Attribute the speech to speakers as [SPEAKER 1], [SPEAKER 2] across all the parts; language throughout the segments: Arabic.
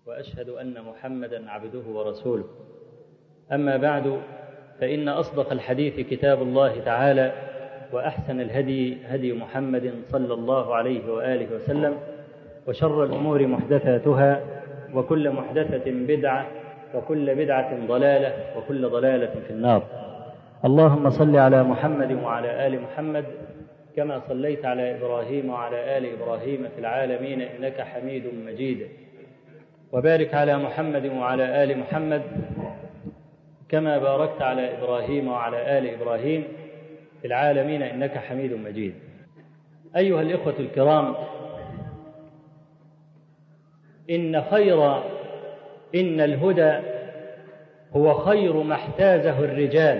[SPEAKER 1] وأشهد أن محمدًا عبده ورسوله. أما بعد، فإن أصدق الحديث كتاب الله تعالى، وأحسن الهدي هدي محمد صلى الله عليه وآله وسلم، وشر الأمور محدثاتها، وكل محدثة بدعة، وكل بدعة ضلالة، وكل ضلالة في النار. اللهم صل على محمد وعلى آل محمد كما صليت على إبراهيم وعلى آل إبراهيم في العالمين إنك حميد مجيد، وبارك على محمد وعلى آل محمد كما باركت على إبراهيم وعلى آل إبراهيم في العالمين إنك حميد مجيد. أيها الإخوة الكرام، إن الهدى هو خير ما احتازه الرجال،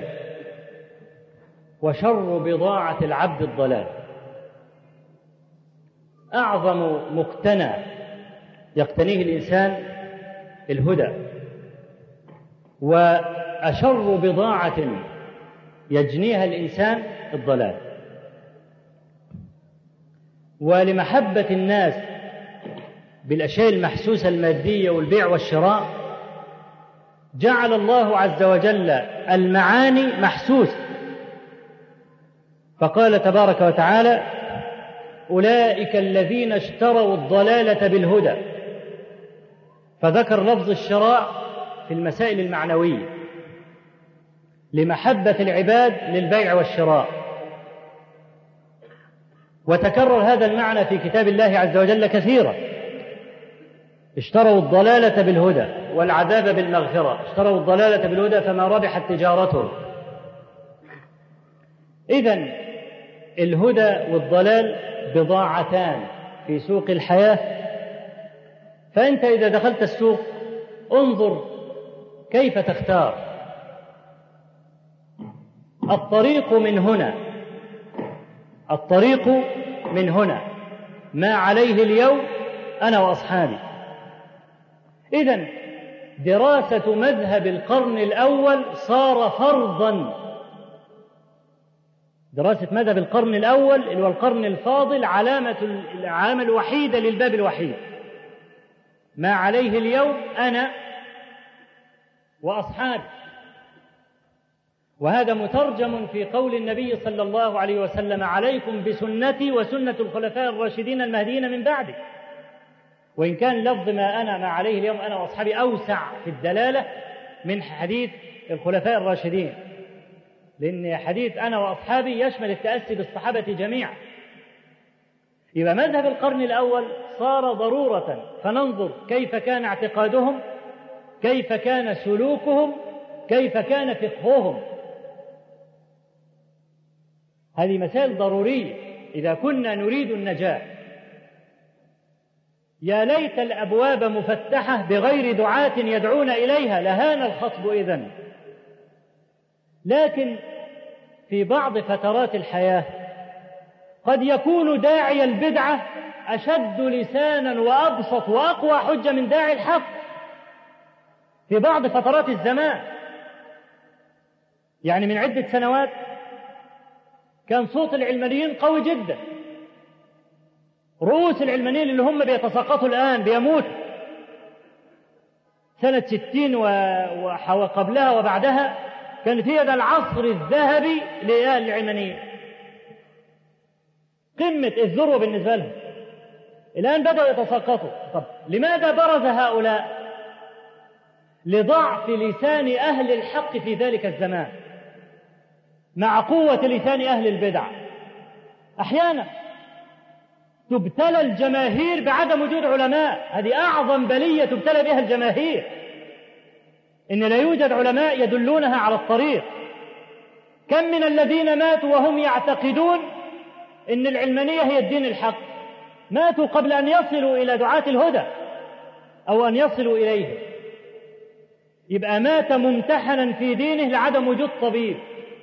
[SPEAKER 1] وشر بضاعة العبد الضلال. أعظم مقتنى يقتنيه الإنسان الهدى، وأشر بضاعة يجنيها الإنسان الضلال. ولمحبة الناس بالأشياء المحسوسة المادية والبيع والشراء، جعل الله عز وجل المعاني محسوسة، فقال تبارك وتعالى: أولئك الذين اشتروا الضلالة بالهدى، فذكر لفظ الشراء في المسائل المعنوية لمحبة العباد للبيع والشراء. وتكرر هذا المعنى في كتاب الله عز وجل كثيرا: اشتروا الضلالة بالهدى والعذاب بالمغفرة، اشتروا الضلالة بالهدى فما ربحت تجارتهم. إذن الهدى والضلال بضاعتان في سوق الحياة. فأنت إذا دخلت السوق انظر كيف تختار. الطريق من هنا ما عليه اليوم أنا وأصحابي. إذن دراسة مذهب القرن الأول صار فرضاً. دراسة مذهب القرن الأول اللي هو القرن الفاضل العلامة الوحيدة للباب الوحيد، ما عليه اليوم أنا وأصحابي. وهذا مترجم في قول النبي صلى الله عليه وسلم: عليكم بسنتي وسنة الخلفاء الراشدين المهديين من بعدي. وإن كان لفظ ما عليه اليوم أنا وأصحابي أوسع في الدلالة من حديث الخلفاء الراشدين، لأن حديث أنا وأصحابي يشمل التأسي بالصحابة جميعا. يبقى مذهب القرن الأول صار ضرورة، فننظر كيف كان اعتقادهم، كيف كان سلوكهم، كيف كان فقههم. هذه مسائل ضرورية إذا كنا نريد النجاة. يا ليت الأبواب مفتحة بغير دعاة يدعون إليها، لهان الخطب إذن. لكن في بعض فترات الحياة قد يكون داعي البدعة أشد لسانا وأبسط وأقوى حجة من داعي الحق في بعض فترات الزمان. يعني من عدة سنوات كان صوت العلمانيين قوي جدا. رؤوس العلمانيين اللي هم بيتساقطوا الآن بيموتوا، سنة 60 وقبلها وبعدها كانت هي ده العصر الذهبي للعلمانيين، قمة الذروة بالنسبة لهم. الآن بدأوا يتساقطوا. طب لماذا برز هؤلاء؟ لضعف لسان أهل الحق في ذلك الزمان مع قوة لسان أهل البدع. أحيانا تبتلى الجماهير بعدم وجود علماء. هذه أعظم بلية تبتلى بها الجماهير، إن لا يوجد علماء يدلونها على الطريق. كم من الذين ماتوا وهم يعتقدون إن العلمانية هي الدين الحق، ماتوا قبل أن يصلوا إلى دعاة الهدى أو أن يصلوا إليه. يبقى مات ممتحنا في دينه لعدم وجود طبيب.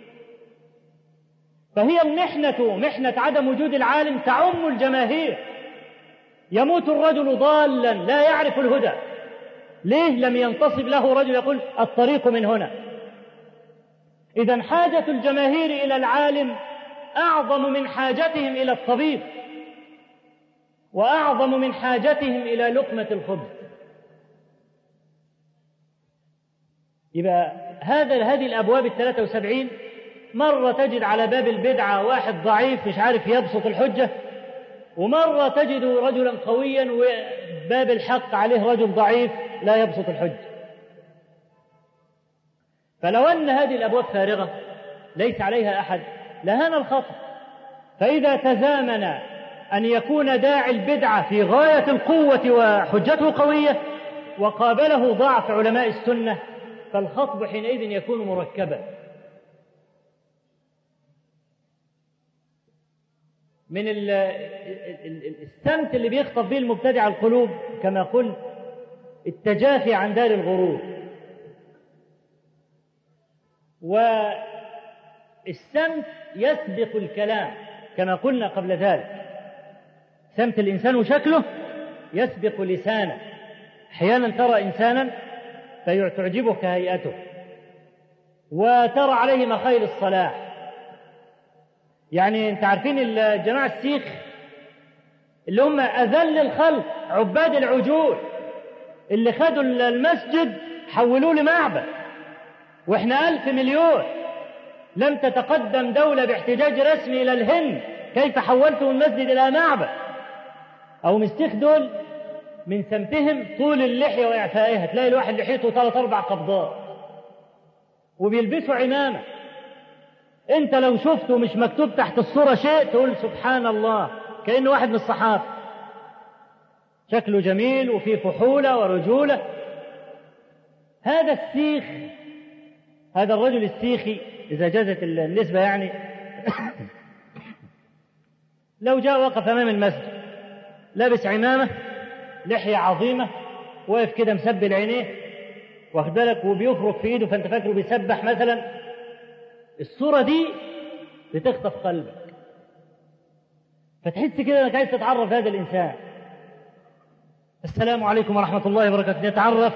[SPEAKER 1] فهي المحنة، محنة عدم وجود العالم، تعم الجماهير. يموت الرجل ضالا لا يعرف الهدى. ليه؟ لم ينتصب له رجل يقول الطريق من هنا. إذن حاجة الجماهير إلى العالم أعظم من حاجتهم إلى الطبيب، وأعظم من حاجتهم إلى لقمة الخبز. يبقى هذه الأبواب 73 مرة تجد على باب البدعة واحد ضعيف مش عارف يبسط الحجة، ومرة تجد رجلا قويا وباب الحق عليه رجل ضعيف لا يبسط الحجة. فلو أن هذه الأبواب فارغة ليس عليها أحد لهان الخطأ. فإذا تزامن أن يكون داعي البدعة في غاية القوة وحجته قوية وقابله ضعف علماء السنة فالخطب حينئذ يكون مركبا. من السمت اللي بيخطب به المبتدع القلوب كما قلت التجافي عن دار الغرور، والسمت يسبق الكلام كما قلنا قبل ذلك. سمت الإنسان وشكله يسبق لسانه. أحيانا ترى إنسانا فتعجبك هيئته وترى عليه مخيل الصلاح. يعني انت عارفين الجماعة السيخ اللي هم أذل الخلق عباد العجول اللي خدوا المسجد حولوه لمعبد، واحنا 1000 مليون لم تتقدم دولة باحتجاج رسمي إلى الهند كيف حولتوا المسجد إلى معبد. أو مسيخ دول من سمتهم طول اللحية وإعفائها، تلاقي الواحد لحيته 3-4 قبضات وبيلبسوا عمامة. انت لو شفته مش مكتوب تحت الصورة شيء تقول سبحان الله كأنه واحد من الصحابة، شكله جميل وفيه فحولة ورجولة. هذا السيخ، هذا الرجل السيخي إذا جازت النسبة يعني لو جاء وقف أمام المسجد لابس عمامة لحية عظيمة واقف كده مسبل عينيه واخد بالك وبيفرك في ايده فانت فاكره بيسبح مثلا، الصورة دي بتخطف قلبك فتحس كده انك عايز تتعرف هذا الإنسان. السلام عليكم ورحمة الله وبركاته، نتعرف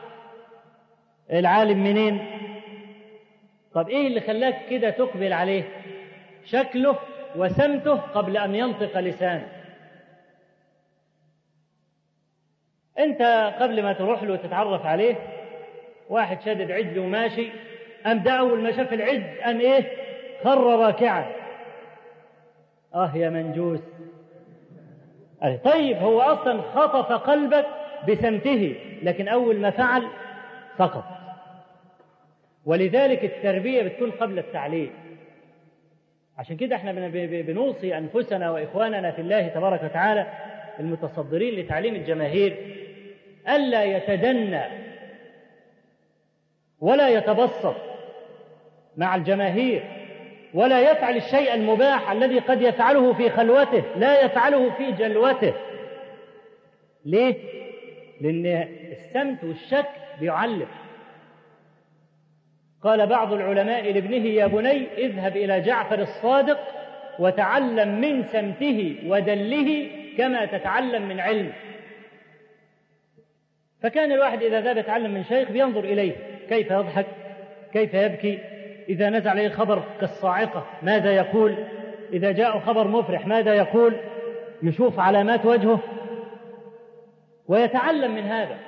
[SPEAKER 1] العالم منين؟ طب ايه اللي خلاك كده تقبل عليه؟ شكله وسمته قبل أن ينطق لسانه. انت قبل ما تروح له وتتعرف عليه واحد شادد عجل وماشي قام ده أول ما شاف العجل قام ايه؟ خر راكعا. يا منجوس. طيب هو أصلا خطف قلبك بسمته لكن أول ما فعل سقط. ولذلك التربية بتكون قبل التعليم. عشان كده احنا بنوصي أنفسنا وإخواننا في الله تبارك وتعالى المتصدرين لتعليم الجماهير ألا يتدنى ولا يتبسط مع الجماهير ولا يفعل الشيء المباح الذي قد يفعله في خلوته لا يفعله في جلوته. ليه؟ لأن السمت والشك بيعلم. قال بعض العلماء لابنه يا بني اذهب إلى جعفر الصادق وتعلم من سمته ودله كما تتعلم من علم. فكان الواحد إذا ذهب يتعلم من شيخ بينظر إليه كيف يضحك كيف يبكي، إذا نزل عليه خبر كالصاعقة ماذا يقول، إذا جاء خبر مفرح ماذا يقول، يشوف علامات وجهه ويتعلم من هذا.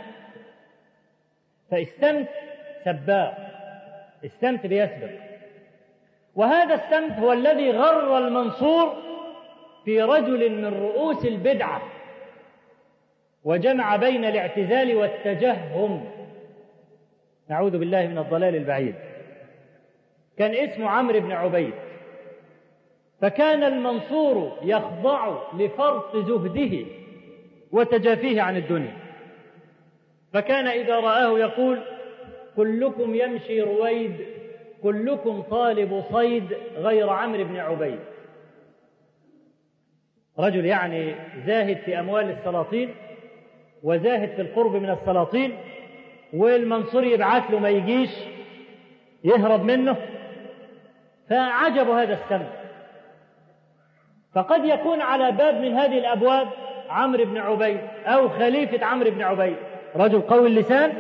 [SPEAKER 1] فالسمت سباق، السمت بيسبق. وهذا السمت هو الذي غر المنصور في رجل من رؤوس البدعة وجمع بين الاعتزال والتجهم، نعوذ بالله من الضلال البعيد. كان اسمه عمرو بن عبيد، فكان المنصور يخضع لفرط زهده وتجافيه عن الدنيا، فكان إذا رآه يقول كلكم يمشي رويد كلكم طالب صيد غير عمرو بن عبيد. رجل يعني زاهد في أموال السلاطين وزاهد في القرب من السلاطين، والمنصور يبعث له ما يجيش يهرب منه، فعجب هذا السمت. فقد يكون على باب من هذه الأبواب عمرو بن عبيد أو خليفة عمرو بن عبيد، رجل قوي اللسان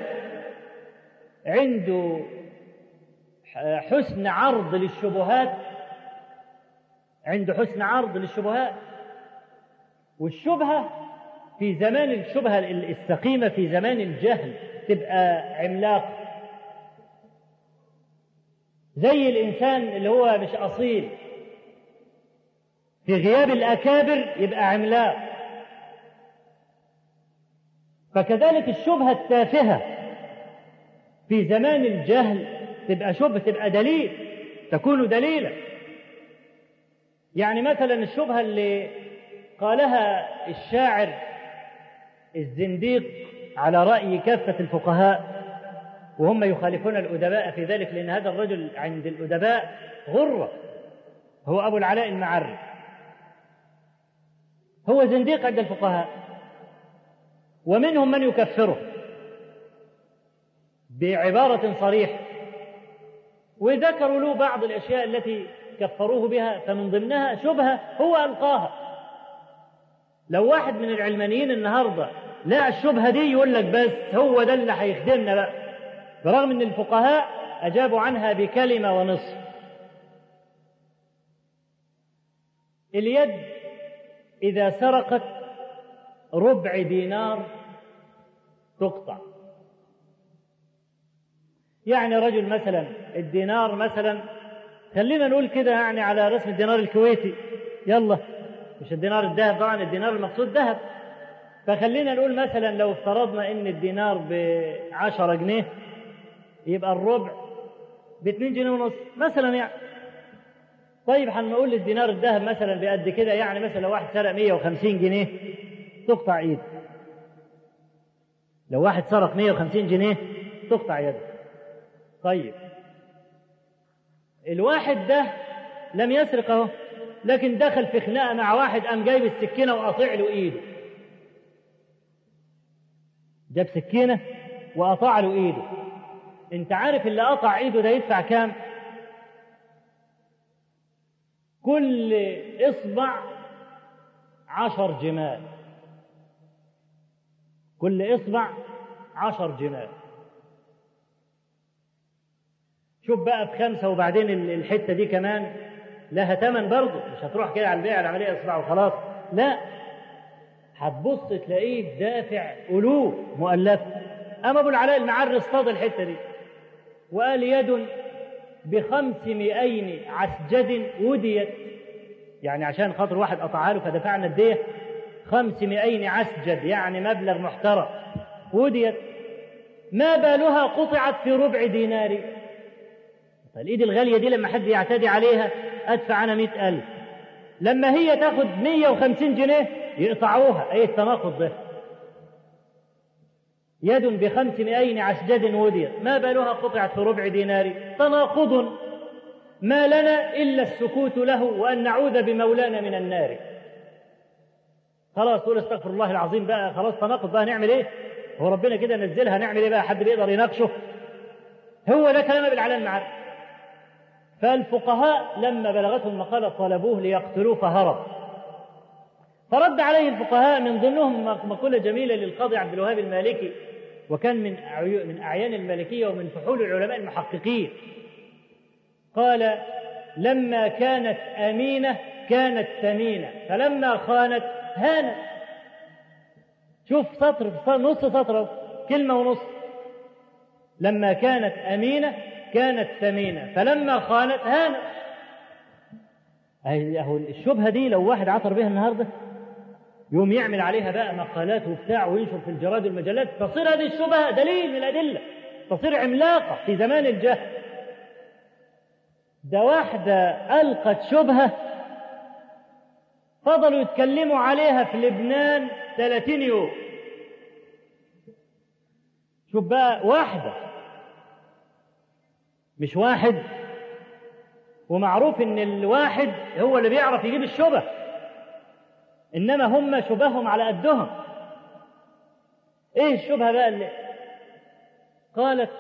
[SPEAKER 1] عنده حسن عرض للشبهات، عنده حسن عرض للشبهات. والشبهة في زمان الشبهة السقيمة في زمان الجهل تبقى عملاق، زي الإنسان اللي هو مش أصيل في غياب الأكابر يبقى عملاق. فكذلك الشبهة التافهة في زمان الجهل تبقى شبهة، تبقى دليل، تكون دليلا. يعني مثلا الشبهة اللي قالها الشاعر الزنديق على رأي كافة الفقهاء، وهم يخالفون الأدباء في ذلك، لأن هذا الرجل عند الأدباء غرة، هو أبو العلاء المعري، هو زنديق عند الفقهاء، ومنهم من يكفره بعبارة صريحة، وذكروا له بعض الأشياء التي كفروه بها، فمن ضمنها شبهة هو ألقاها. لو واحد من العلمانيين النهاردة لا الشبهة دي يقول لك بس هو ده اللي هيخدمنا بقى، برغم أن الفقهاء أجابوا عنها بكلمة ونصف. اليد إذا سرقت ربع دينار تقطع. يعني رجل مثلا الدينار مثلا، خلينا نقول كده يعني على رسم الدينار الكويتي، يلا مش الدينار الذهب طبعا، الدينار المقصود ذهب، فخلينا نقول مثلا لو افترضنا ان الدينار ب10 جنيه يبقى الربع ب2 جنيه ونص مثلا يعني. طيب هنقول الدينار الذهب مثلا بقد كده، يعني مثلا لو واحد سرق 150 جنيه تقطع ايده. لو واحد سرق 150 جنيه تقطع يده. طيب الواحد ده لم يسرق اهو، لكن دخل في خناقه مع واحد، قام جايب السكينه وقاطع له ايده. جاب سكينه وقطع له ايده. انت عارف اللي قطع ايده ده يدفع كام؟ كل اصبع 10 جمال، كل اصبع 10 جمال. شوف بقى بخمسة، وبعدين الحتة دي كمان لها ثمن برضه، مش هتروح كده على البيع العملية اصبع وخلاص، لا، هتبص تلاقيه دافع ألوف مؤلفة. أما أبو العلاء المعري اصطاد الحتة دي وقال يد ب500 عسجد وديت، يعني عشان خاطر واحد قطعها له فدفعنا الدية 500 عسجد، يعني مبلغ محترم، وديت ما بالها قطعت في ربع دينار. فالإيد الغالية دي لما حد يعتدي عليها أدفع أنا 100,000، لما هي تاخد 150 جنيه يقطعوها. أي التناقض ده؟ يد ب500 عسجد وديت ما بالها قطعت في ربع دينار، تناقض ما لنا إلا السكوت له وأن نعوذ بمولانا من النار. خلاص تقول استغفر الله العظيم بقى، خلاص تناقض بقى، نعمل ايه؟ هو ربنا كده نزلها، نعمل ايه بقى؟ حد بيقدر يناقشه؟ هو ده كلام بالعلن المعرفة. فالفقهاء لما بلغتهم المقالة طلبوه ليقتلوه فهرب، فرد عليه الفقهاء، من ضمنهم مقولة جميلة للقاضي عبد الوهاب المالكي، وكان من أعيان المالكية ومن فحول العلماء المحققين. قال لما كانت أمينة كانت ثمينة، فلما خانت هانت. شوف سطر، نص سطر، كلمة ونص. لما كانت أمينة كانت ثمينة، فلما خانت هانت. أهو الشبهة دي لو واحد عثر بها النهاردة يوم يعمل عليها بقى مقالات وبتاع وينشر في الجرائد والمجلات، تصير هذه الشبهة دليل من الأدلة، تصير عملاقة في زمان الجهل. ده واحدة ألقت شبهة فضلوا يتكلموا عليها في لبنان 30 يوم. شوف بقى، واحدة مش واحد، ومعروف ان الواحد هو اللي بيعرف يجيب الشبه، انما هم شبههم على قدهم. ايه الشبهه بقى اللي قالت؟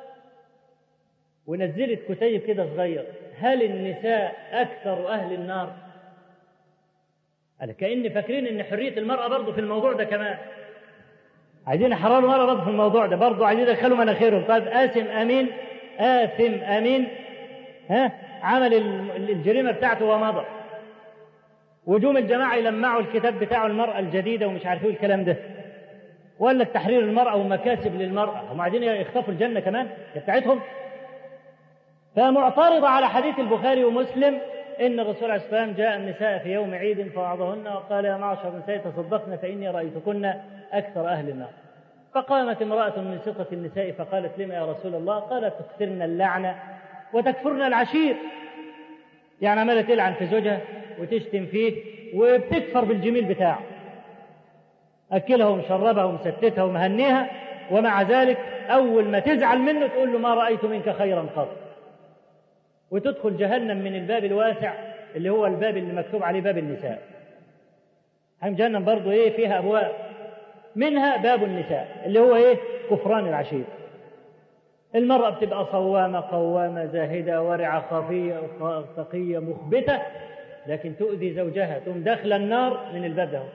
[SPEAKER 1] ونزلت كتيب كده صغير: هل النساء اكثر اهل النار؟ قال كأن فاكرين ان حريه المراه برضه في الموضوع ده كمان، عايزين يحرروا المراه برضه في الموضوع ده، برضه عايزين يدخلوا مناخيرهم. طيب آثم امين عمل الجريمه بتاعته ومضى، وجوم الجماعه يلمعوا الكتاب بتاعه المراه الجديده ومش عارفين الكلام ده، ولا تحرير المراه ومكاسب للمراه، هم عايزين يخطفوا الجنه كمان بتاعتهم. فمعترضة على حديث البخاري ومسلم إن الرسول عليه الصلاة والسلام جاء النساء في يوم عيد فوعظهن وقال: يا معشر النساء تصدقن فإني رأيتكن أكثر أهل النار. فقامت امرأة من سقة النساء فقالت: لما يا رسول الله؟ قالت: تكثرن اللعنة وتكفرن العشير. يعني عمالة تلعن في زوجها وتشتم فيه وبتكفر بالجميل بتاعه، أكلها ومشربها ومستتها ومهنيها، ومع ذلك أول ما تزعل منه تقول له: ما رأيت منك خيرا قط، وتدخل جهنم من الباب الواسع اللي هو الباب اللي مكتوب عليه باب النساء. جهنم برضو فيها أبواب، منها باب النساء اللي هو كفران العشير. المرأة بتبقى صوامة قوامة زاهدة ورعة خافية تقية مخبتة، لكن تؤذي زوجها تقوم داخل النار من الباب ده.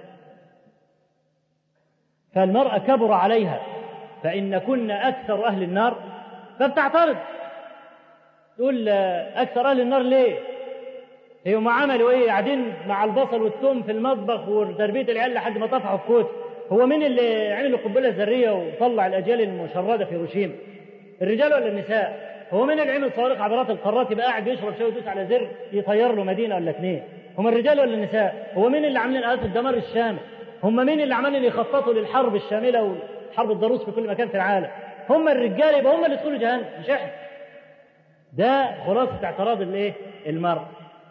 [SPEAKER 1] فالمرأة كبر عليها فإن كنا أكثر أهل النار، فبتعترض تقول: أكثر أهل النار ليه؟ هي ما عملوا قاعدين مع البصل والثوم في المطبخ وتربية العيال لحد ما طفحوا الكوت. هو مين اللي عمل القنبلة الذرية وطلع الأجيال المشردة في هيروشيما؟ الرجال ولا النساء؟ هو مين اللي عمل صواريخ عبارات القارات يبقى قاعد يشرب شاي ويدوس على زر يطير له مدينة ولا اتنين؟ هم الرجال ولا النساء؟ هو مين اللي عاملين آلات الدمار الشامل؟ هم مين اللي عمالين يخططوا للحرب الشاملة وحرب الضروس في كل مكان في العالم؟ هم الرجال، يبقى هم اللي يدخلوا جهنم مش احنا. ده خلاصة اعتراض المرأة.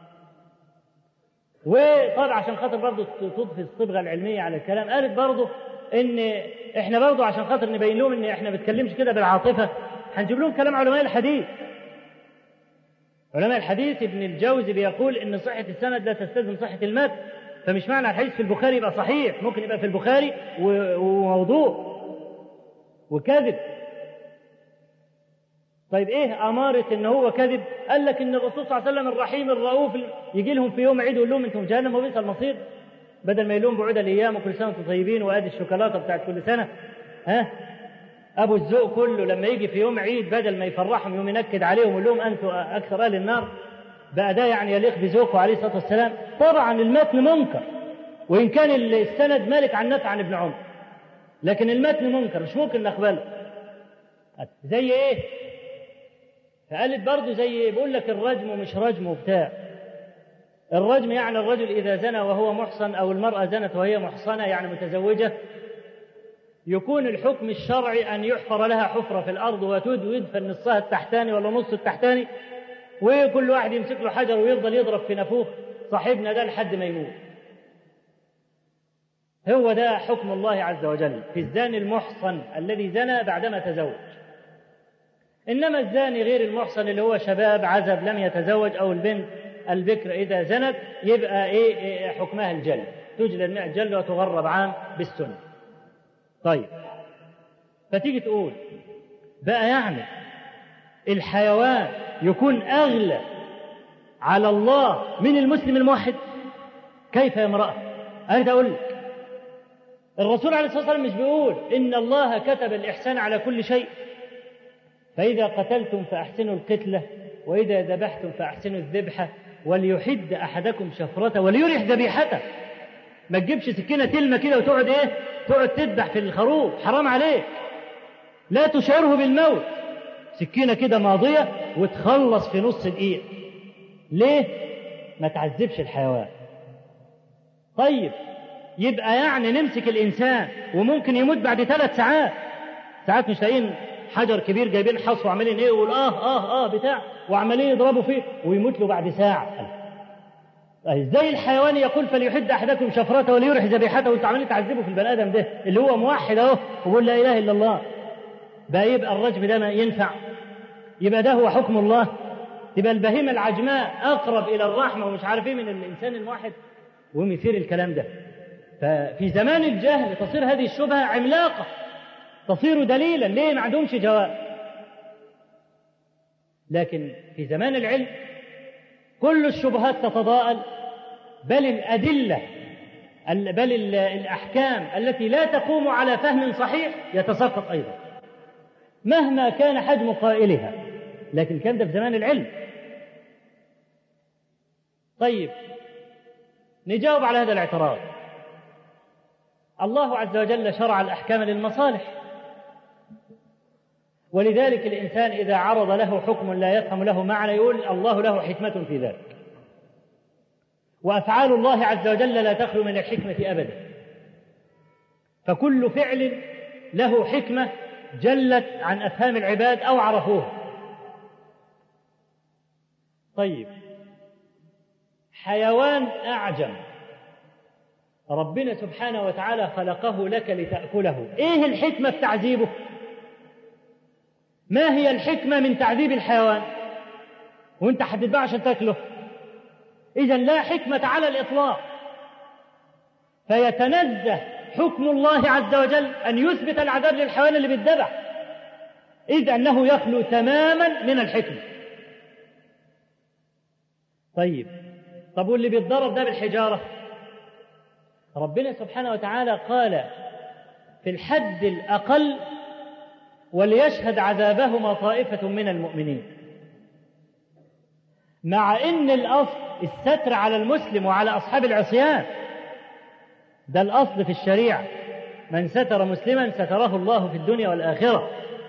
[SPEAKER 1] وطبعا عشان خاطر برضه تضفي الصبغة العلمية على الكلام، قالت برضه ان احنا برضه عشان خاطر نبين لهم ان احنا ما بنتكلمش كده بالعاطفة، هنجيب لهم كلام علماء الحديث. علماء الحديث ابن الجوزي بيقول ان صحة السند لا تستلزم صحة المتن، فمش معنى الحديث في البخاري يبقى صحيح، ممكن يبقى في البخاري وموضوع وكذب. طيب أمارة إن هو كذب؟ قال لك إن الرسول صلى الله عليه وسلم الرحيم الرؤوف يجي لهم في يوم عيد ويقول لهم: أنتم جهنم وبئس المصير، بدل ما يقول لهم بعود الأيام وكل سنة وأنتم طيبين وأدي الشوكولاتة بتاعت كل سنة. أبو الذوق كله لما يجي في يوم عيد بدل ما يفرحهم يوم ينكد عليهم ويقول لهم: أنتم أكثر أهل النار. بقى ده يعني يليق بذوقه عليه الصلاة والسلام؟ طبعا المتن منكر، وإن كان السند مالك عن نافع عن ابن عمر، لكن المتن منكر مش ممكن نقبله. زي فقالت برضه زي بيقول لك الرجم ومش رجم وبتاع. الرجم يعني الرجل إذا زنى وهو محصن، أو المرأة زنت وهي محصنة يعني متزوجة، يكون الحكم الشرعي أن يحفر لها حفرة في الأرض ويدفن نصها التحتاني ولا نص التحتاني، وكل واحد يمسك له حجر ويفضل يضرب في نافوخ صاحبنا ده لحد ما يموت. هو ده حكم الله عز وجل في الزاني المحصن الذي زنى بعدما تزوج. إنما الزاني غير المحصن اللي هو شباب عزب لم يتزوج، أو البنت البكر إذا زنت يبقى حكمها الجلد، تجلد 100 جلد وتغرب عام بالسنة. طيب، فتيجي تقول بقى يعني الحيوان يكون أغلى على الله من المسلم الموحد؟ كيف يا امرأة؟ أنا أقول لك الرسول عليه الصلاة والسلام مش بيقول إن الله كتب الإحسان على كل شيء؟ فإذا قتلتم فأحسنوا القتلة، وإذا ذبحتم فأحسنوا الذبحة، وليحد أحدكم شفرته وليرح ذبيحته. ما تجيبش سكينة تلمة كده وتقعد تقعد تذبح في الخروف، حرام عليك. لا تشعره بالموت، سكينة كده ماضية وتخلص في نص دقيقة. ليه؟ ما تعذبش الحيوان. طيب، يبقى يعني نمسك الإنسان وممكن يموت بعد 3 ساعات. ساعات مش لاقيين حجر كبير جايبين حصو وعمالين يقول بتاع وعمالين يضربوا فيه ويموت له بعد ساعة. ازاي الحيوان يقول فليحد احدكم شفرته وليرح ذبيحته وانتوا عمالين تعذبوا في البني ادم ده اللي هو موحد اهو ويقول لا اله الا الله؟ بقى يبقى الرجم ده ما ينفع؟ يبقى ده هو حكم الله؟ تبقى البهيمة العجماء اقرب الى الرحمة ومش عارف ايه من الانسان الموحد؟ ومثير الكلام ده. ففي زمان الجهل تصير هذه الشبهة عملاقة، تصير دليلا. ليه؟ ما عندهمش جواب. لكن في زمان العلم كل الشبهات تتضاءل، بل الأدلة بل الأحكام التي لا تقوم على فهم صحيح يتساقط أيضا مهما كان حجم قائلها. لكن كان ده في زمان العلم. طيب، نجاوب على هذا الاعتراض. الله عز وجل شرع الأحكام للمصالح، ولذلك الإنسان إذا عرض له حكم لا يفهم له معنى يقول الله له حكمة في ذلك. وأفعال الله عز وجل لا تخلو من الحكمة أبدا، فكل فعل له حكمة جلت عن أفهام العباد أو عرفوها. طيب، حيوان أعجم ربنا سبحانه وتعالى خلقه لك لتأكله، إيه الحكمة في تعذيبه؟ ما هي الحكمة من تعذيب الحيوان وانت هتتباع عشان تاكله؟ إذن لا حكمة على الإطلاق. فيتنزه حكم الله عز وجل أن يثبت العذاب للحيوان اللي بيتذبح، إذ أنه يخلو تماما من الحكمة. طب واللي بيتضرب ده بالحجارة؟ ربنا سبحانه وتعالى قال في الحد الأقل وليشهد عذابهما طائفة من المؤمنين، مع إن الأصل الستر على المسلم وعلى أصحاب العصيان، ده الأصل في الشريعة، من ستر مسلما ستره الله في الدنيا والآخرة.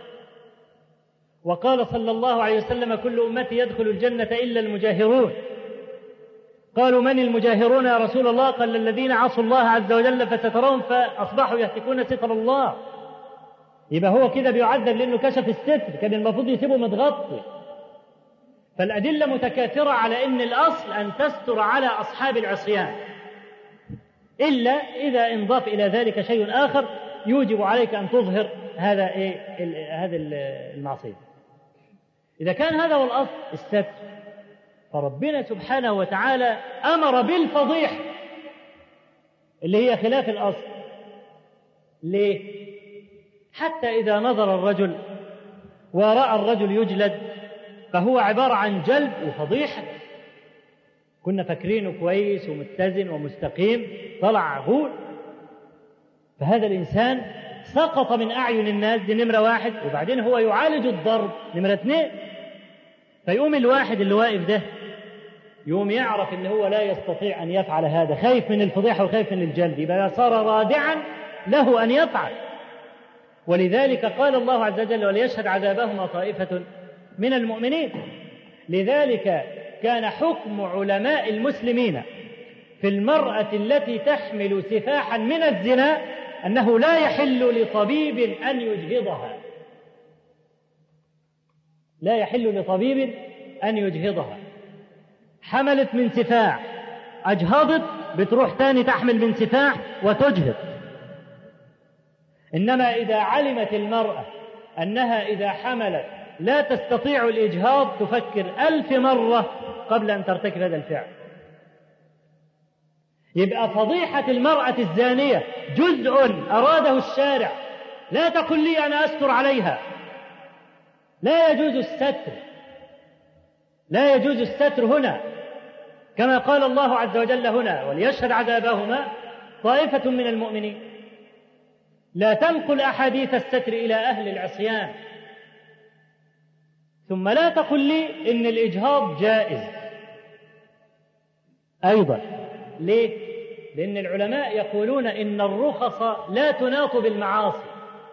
[SPEAKER 1] وقال صلى الله عليه وسلم كل أمتي يدخل الجنة إلا المجاهرون. قالوا من المجاهرون يا رسول الله؟ قال الذين عصوا الله عز وجل فسترهم فأصبحوا يهتكون ستر الله. يبقى هو كده بيعذب لأنه كشف الستر، كان المفروض يسيبه متغطي. فالأدلة متكاثرة على أن الأصل أن تستر على أصحاب العصيان، إلا إذا انضاف إلى ذلك شيء آخر يوجب عليك أن تظهر هذا المعصية. إذا كان هذا هو الأصل الستر، فربنا سبحانه وتعالى أمر بالفضيحة اللي هي خلاف الأصل. ليه؟ حتى إذا نظر الرجل ورأى الرجل يجلد فهو عبارة عن جلد وفضيحة، كنا فاكرينه كويس ومتزن ومستقيم، طلع غول، فهذا الإنسان سقط من أعين الناس، دي نمرة واحد. وبعدين هو يعالج الضرب نمرة 2. فيقوم الواحد اللي واقف ده يقوم يعرف إن هو لا يستطيع أن يفعل هذا، خايف من الفضيحة وخايف من الجلد، يبقى صار رادعا له أن يفعل. ولذلك قال الله عز وجل وليشهد عذابهما طائفة من المؤمنين. لذلك كان حكم علماء المسلمين في المرأة التي تحمل سفاحا من الزنا أنه لا يحل لطبيب أن يجهضها، لا يحل لطبيب أن يجهضها. حملت من سفاح، أجهضت، بتروح تاني تحمل من سفاح وتجهض. إنما إذا علمت المرأة أنها إذا حملت لا تستطيع الإجهاض تفكر 1000 مرة قبل أن ترتكب هذا الفعل. يبقى فضيحة المرأة الزانية جزء أراده الشارع، لا تقل لي أنا أستر عليها، لا يجوز الستر، لا يجوز الستر هنا، كما قال الله عز وجل هنا وليشهد عذابهما طائفة من المؤمنين. لا تنقل أحاديث الستر إلى أهل العصيان، ثم لا تقل لي إن الإجهاض جائز أيضا. ليه؟ لأن العلماء يقولون إن الرخص لا تناط بالمعاصي،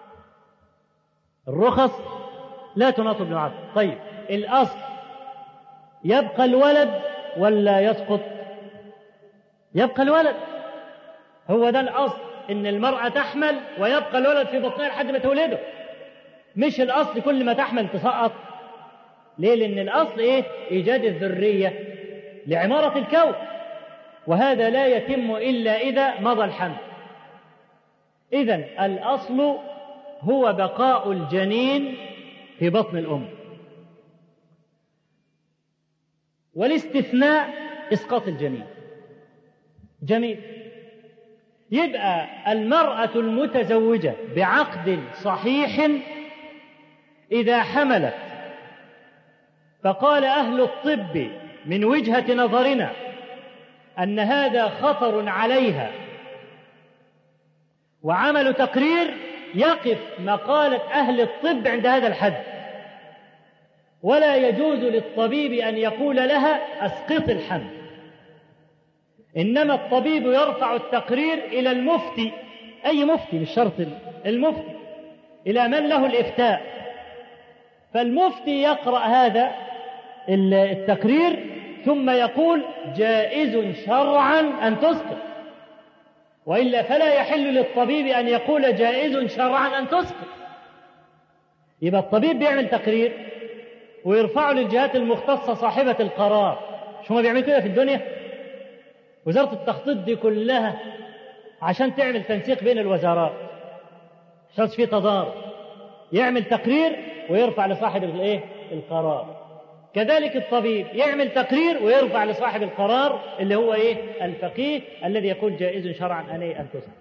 [SPEAKER 1] الرخص لا تناط بالمعاصي. طيب الأصل يبقى الولد ولا يسقط؟ يبقى الولد، هو ده الأصل، إن المرأة تحمل ويبقى الولد في بطنها لحد ما تولده، مش الأصل كل ما تحمل تسقط. ليه؟ لأن الأصل إيجاد الذرية لعمارة الكون، وهذا لا يتم إلا إذا مضى الحمل. إذن الأصل هو بقاء الجنين في بطن الأم، والاستثناء إسقاط الجنين. جميل. يبقى المرأة المتزوجة بعقد صحيح إذا حملت فقال أهل الطب من وجهة نظرنا أن هذا خطر عليها وعمل تقرير، يقف مقالة أهل الطب عند هذا الحد، ولا يجوز للطبيب أن يقول لها أسقط الحمل، إنما الطبيب يرفع التقرير إلى المفتي، أي مفتي مش شرط المفتي، إلى من له الإفتاء، فالمفتي يقرأ هذا التقرير ثم يقول جائز شرعا أن تسقط، وإلا فلا يحل للطبيب أن يقول جائز شرعا أن تسقط. يبقى الطبيب بيعمل تقرير ويرفعه للجهات المختصة صاحبة القرار. شو ما بيعمل كده في الدنيا؟ وزارة التخطيط دي كلها عشان تعمل تنسيق بين الوزارات عشان في تضارب، يعمل تقرير ويرفع لصاحب القرار. كذلك الطبيب يعمل تقرير ويرفع لصاحب القرار اللي هو الفقيه الذي يقول جائز شرعا أن تسقط.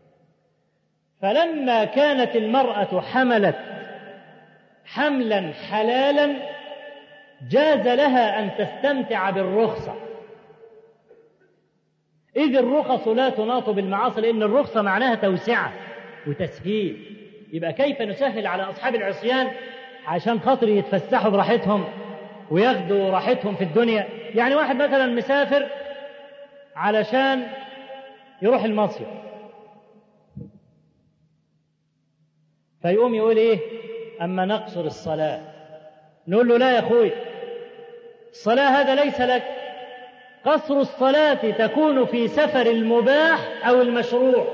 [SPEAKER 1] فلما كانت المرأة حملت حملا حلالا جاز لها أن تستمتع بالرخصة، إذ الرخص لا تناط بالمعاصي، لأن الرخصة معناها توسعة وتسهيل. يبقى كيف نسهل على أصحاب العصيان عشان خاطر يتفسحوا براحتهم وياخدوا راحتهم في الدنيا؟ يعني واحد مثلا مسافر علشان يروح المصيف، فيقوم يقول أما نقصر الصلاة. نقول له لا يا أخوي، الصلاة هذا ليس لك. قصر الصلاة تكون في سفر المباح أو المشروع.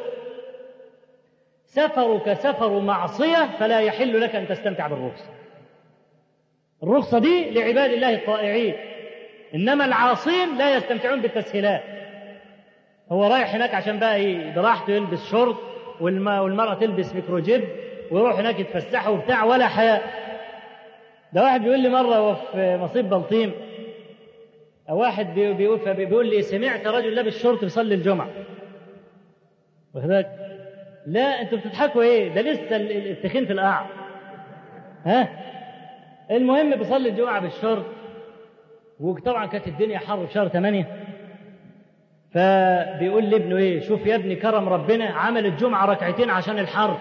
[SPEAKER 1] سفرك سفر معصية فلا يحل لك أن تستمتع بالرخصة. الرخصة دي لعباد الله الطائعين، إنما العاصين لا يستمتعون بالتسهيلات. هو رايح هناك عشان بقى براحته يلبس شورت والمرأة تلبس ميكروجيب ويروح هناك يتفسحوا وبتاع ولا حياء. ده واحد بيقول لي مرة وفي مصيب بلطيم، واحد بيقول لي سمعت رجل لابس شورت بيصلي الجمعة. واخدك؟ لا انتوا بتضحكوا ده لسه التخين في القاع. المهم بيصلي الجمعة بالشورت، وطبعا كانت الدنيا حر في شهر 8، فبيقول لابنه شوف يا ابني كرم ربنا عمل الجمعة ركعتين عشان الحر.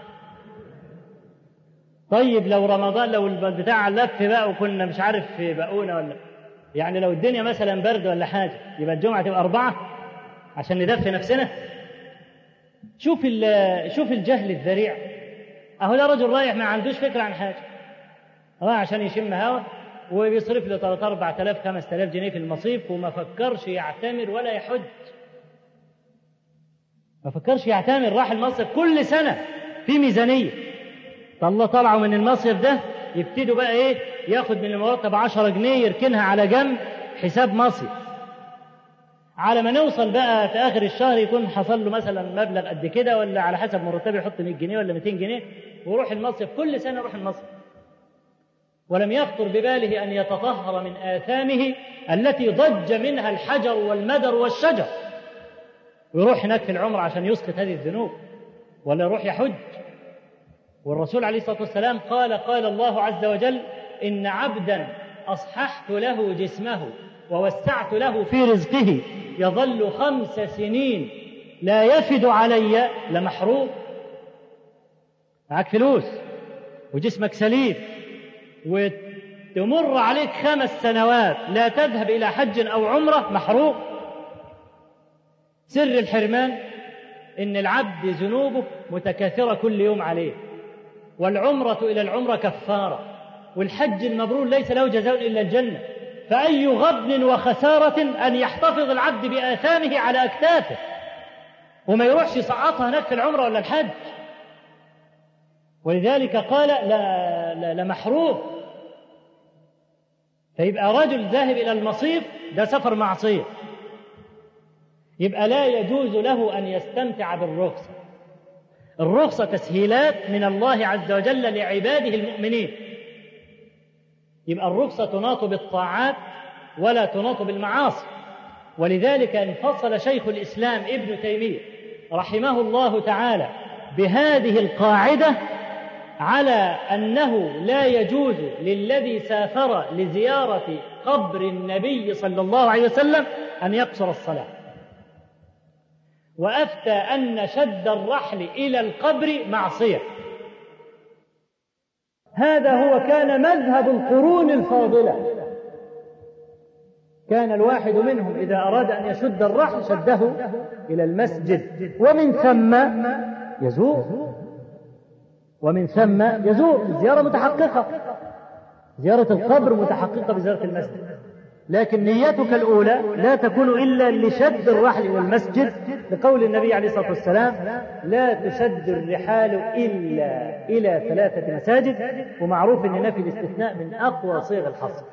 [SPEAKER 1] طيب لو رمضان لو البتاع لف بقى وكنا مش عارف في بقونا ولا يعني لو الدنيا مثلا برد ولا حاجة يبقى الجمعة تبقى 4 عشان ندفي نفسنا. شوف الجهل الذريع. اهو ده رجل رايح ما عندوش فكرة عن حاجة، رايح عشان يشم هوا وبيصرف له 3 4000 5000 جنيه في المصيف وما فكرش يعتمر ولا يحج. ما فكرش يعتمر، راح المصيف كل سنة في ميزانية. الله طلعوا من المصيف ده يبتدوا بقى ياخد من المرتب 10 جنيه يركنها على جنب حساب مصيف، على ما نوصل بقى في آخر الشهر يكون حصل له مثلا مبلغ قد كده، ولا على حسب مرتبه يحط 100 جنيه ولا 200 جنيه ويروح المصيف كل سنة يروح المصيف، ولم يخطر بباله أن يتطهر من آثامه التي ضج منها الحجر والمدر والشجر، ويروح هناك في العمر عشان يسقط هذه الذنوب، ولا يروح يحج. والرسول عليه الصلاة والسلام قال الله عز وجل إن عبدا أصححت له جسمه ووسعت له في رزقه يظل 5 سنين لا يفد علي لمحروم. معك فلوس وجسمك سليم وتمر عليك 5 سنوات لا تذهب إلى حج أو عمرة، محروم. سر الحرمان إن العبد ذنوبه متكاثرة كل يوم عليه، والعمرة إلى العمرة كفارة، والحج المبرور ليس له جزاء إلا الجنة. فأي غبن وخسارة أن يحتفظ العبد بآثامه على أكتافه وما يروحش يصعطها هناك في العمرة ولا الحج. ولذلك قال لا محروم. فيبقى رجل ذاهب إلى المصيف ده سفر معصية، يبقى لا يجوز له أن يستمتع بالرخصة. الرخصة تسهيلات من الله عز وجل لعباده المؤمنين. يبقى الرخصة تناط بالطاعات ولا تناط بالمعاصي. ولذلك انفصل شيخ الإسلام ابن تيمية رحمه الله تعالى بهذه القاعدة على أنه لا يجوز للذي سافر لزيارة قبر النبي صلى الله عليه وسلم أن يقصر الصلاة، وأفتى أن شد الرحل إلى القبر معصية. هذا هو كان مذهب القرون الفاضلة. كان الواحد منهم إذا أراد أن يشد الرحل شده إلى المسجد ومن ثم يزور، ومن ثم يزور، الزيارة متحققة. زيارة القبر متحققة بزيارة المسجد، لكن نيتك الأولى لا تكون إلا لشد الرحل إلى المسجد، لقول النبي عليه الصلاة والسلام: لا تشد الرحال إلا إلى 3 مساجد. ومعروف أن نفي الاستثناء من أقوى صيغ الحصر.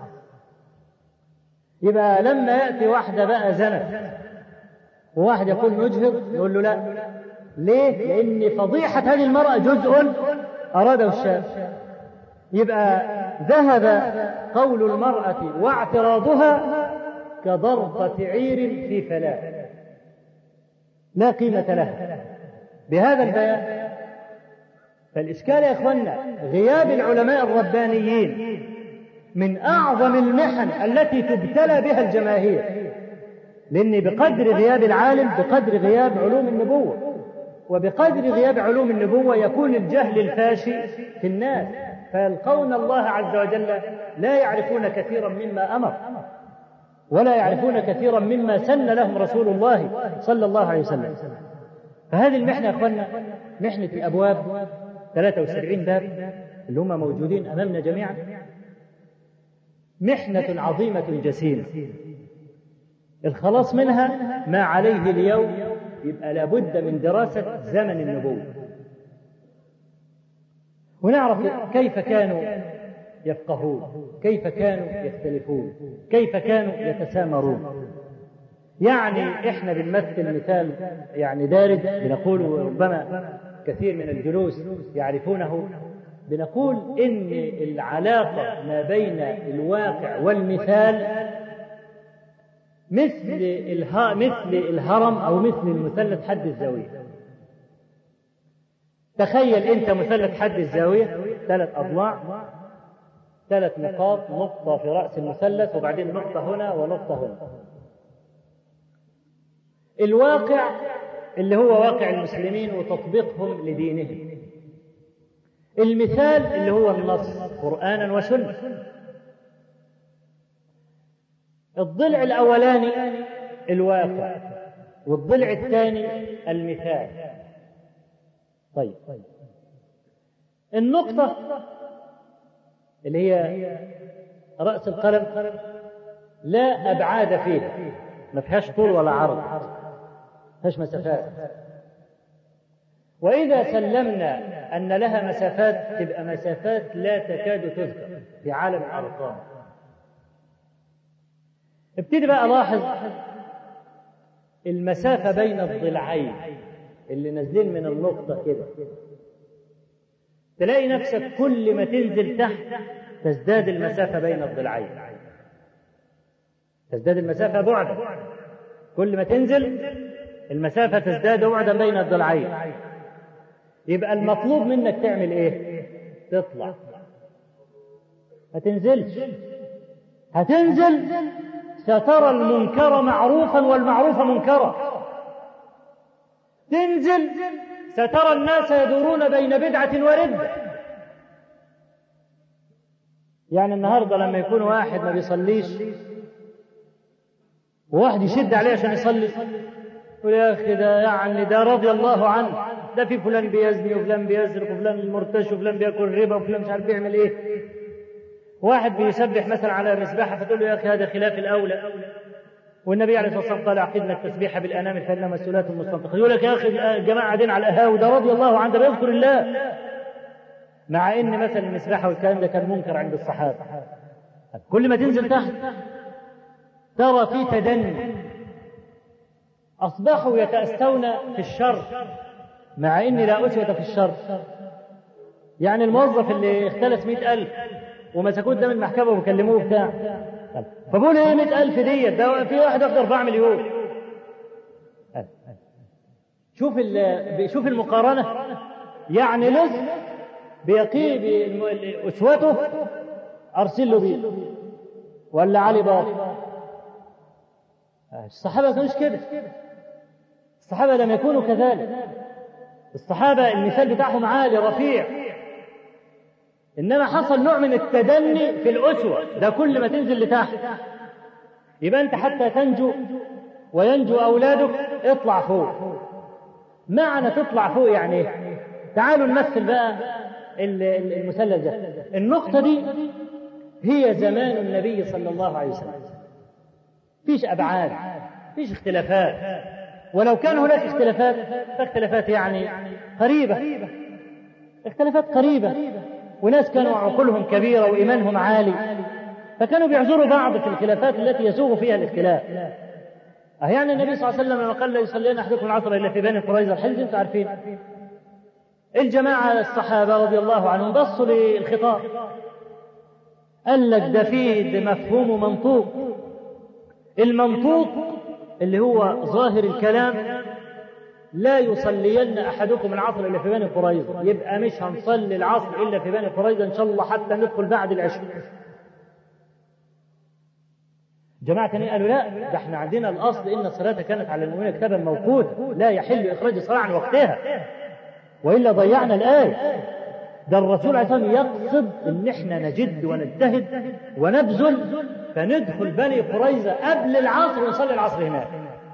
[SPEAKER 1] يبقى لما يأتي واحدة بقى زنت وواحد يقول مجهض، يقول له لا. ليه؟ لأن فضيحة هذه المرأة جزء أراده الشاب. يبقى ذهب قول المرأة واعتراضها كضربة عير في فلاة لا قيمة لها بهذا البيان. فالإشكال يا إخوانا غياب العلماء الربانيين من أعظم المحن التي تبتلى بها الجماهير، لأن بقدر غياب العالم بقدر غياب علوم النبوة، وبقدر غياب علوم النبوة يكون الجهل الفاشي في الناس، فيلقون الله عز وجل لا يعرفون كثيرا مما أمر ولا يعرفون كثيرا مما سن لهم رسول الله صلى الله عليه وسلم. فهذه المحنة يا أخوانا محنة الأبواب 73 باب اللي هم موجودين أمامنا جميعا، محنة عظيمة جسيمة. الخلاص منها ما عليه اليوم يبقى لابد من دراسة زمن النبوة، ونعرف كيف كانوا يفقهون، كيف كانوا يختلفون، كيف كانوا يتسامرون. يعني احنا بنمثل مثال يعني دارج بنقول، ربما كثير من الجلوس يعرفونه، بنقول ان العلاقة ما بين الواقع والمثال مثل الهرم او مثل المثلث حد الزاوية. تخيل انت مثلث حد الزاوية 3 أضلاع 3 نقاط، نقطة في رأس المثلث وبعدين نقطة هنا ونقطة هنا. الواقع اللي هو واقع المسلمين وتطبيقهم لدينهم، المثال اللي هو النص قرآنا وسنة. الضلع الأولاني الواقع والضلع الثاني المثال. طيب النقطة اللي هي رأس القلم لا أبعاد فيها، ما فيهاش طول ولا عرض، ما فيهاش مسافات. وإذا سلمنا أن لها مسافات تبقى مسافات لا تكاد تذكر في عالم الأرقام. ابتدي بقى لاحظ المسافة بين الضلعين اللي نازلين من النقطة كده، تلاقي نفسك كل ما تنزل تحت تزداد المسافة بين الضلعين، تزداد المسافة بعدا، كل ما تنزل المسافة تزداد بعدا بين الضلعين. يبقى المطلوب منك تعمل ايه؟ تطلع، ما تنزلش. هتنزل سترى المنكر معروفا والمعروف منكرا، تنزل سترى الناس يدورون بين بدعة وردة. يعني النهاردة لما يكون واحد ما بيصليش وواحد يشد عليه عشان يصلي، يقول يا أخي ده يعني ده رضي الله عنه، ده في فلان بيزني وفلان بيسرق وفلان مرتش وفلان بياكل ربا وفلان مش عارف بيعمل ايه. واحد بيسبح مثلا على مسبحة فتقول له يا أخي هذا خلاف الأولى، والنبي عليه الصلاة والسلام قال عقدنا التسبيح بالأنام فإنها مسؤولات مستنطقة. يقول لك يا أخي الجماعة قاعدين على القهاوي ده رضي الله عنه، ده بيذكر الله، مع إن مثلا المسبحة والكلام ده كان منكر عند الصحابة. كل ما تنزل تحت ترى في تدني، أصبحوا يتأسون في الشر مع إن لا أسوة في الشر. يعني الموظف اللي اختلس 100,000 ومسكوه قدام المحكمة وكلموه بتاع، فبقول ايه 100,000 ديت، ده في واحد ياخد 4 مليون. شوف المقارنة. يعني لص بيقي بأسوته أرسل له بيه ولا علي باطل. الصحابة ما كانوش كده، الصحابة لم يكونوا كذلك. الصحابة المثال بتاعهم عالي رفيع، إنما حصل نوع من التدني في الأسوة. ده كل ما تنزل لتحت يبقى أنت حتى تنجو وينجو أولادك اطلع فوق. معنى تطلع فوق يعني تعالوا نمثل بقى المثلث ده. النقطة دي هي زمان النبي صلى الله عليه وسلم، فيش أبعاد، فيش اختلافات، ولو كان هناك اختلافات فاختلافات يعني قريبة، اختلافات قريبة، وناس كانوا عقولهم كبيرة وإيمانهم عالي، فكانوا بيعذروا بعض في الخلافات التي يسوغ فيها الاختلاف. أحيانا النبي صلى الله عليه وسلم لما قال لا يصلين أحدكم العصر إلا في بني قريظة، الحديث أنتم عارفين، الجماعة الصحابة رضي الله عنهم بصوا للخطاب، قال لك ده فيه مفهوم ومنطوق. المنطوق اللي هو ظاهر الكلام لا يصلين أحدكم العصر إلا في بني قريظة، يبقى مش هنصلي العصر إلا في بني قريظة إن شاء الله حتى ندخل بعد العشاء. جماعة تانيين قالوا لا، ده احنا عندنا الأصل إن الصلاة كانت على المؤمنين كتابا موقوتا، لا يحل إخراج الصلاة عن وقتها وإلا ضيعنا الآية. ده الرسول عليه الصلاة والسلام يقصد إن احنا نجد ونجتهد ونبذل فندخل بني قريظة قبل العصر ونصلي العصر هناك.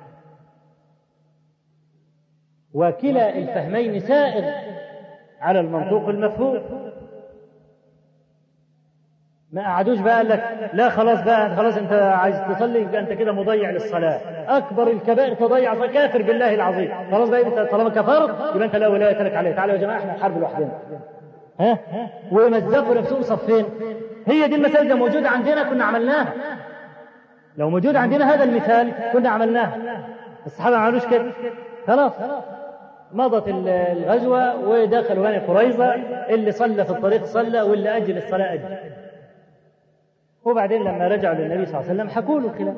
[SPEAKER 1] وكلا الفهمين سائغ على المنطوق المفهوم. ما قعدوش بقى قال لك لا خلاص بقى، خلاص انت عايز تصلي يبقى انت كده مضيع للصلاه، اكبر الكبائر تضيع، كافر بالله العظيم، خلاص بقى انت طالما كفرت يبقى انت لا ولايه لك عليه. تعالوا يا جماعه احنا نحارب لوحدنا، ومزقوا نفسهم صفين. هي دي المسائل اللي موجوده عندنا كنا عملناها، لو موجود عندنا هذا المثال كنا عملناها. الصحابه ما عملوش كده، خلاص مضت الغزوه ودخلوا بني قريظه، اللي صلى في الطريق صلى واللي اجل الصلاه اجل. وبعدين لما رجعوا للنبي صلى الله عليه وسلم حكوا له الخلاف،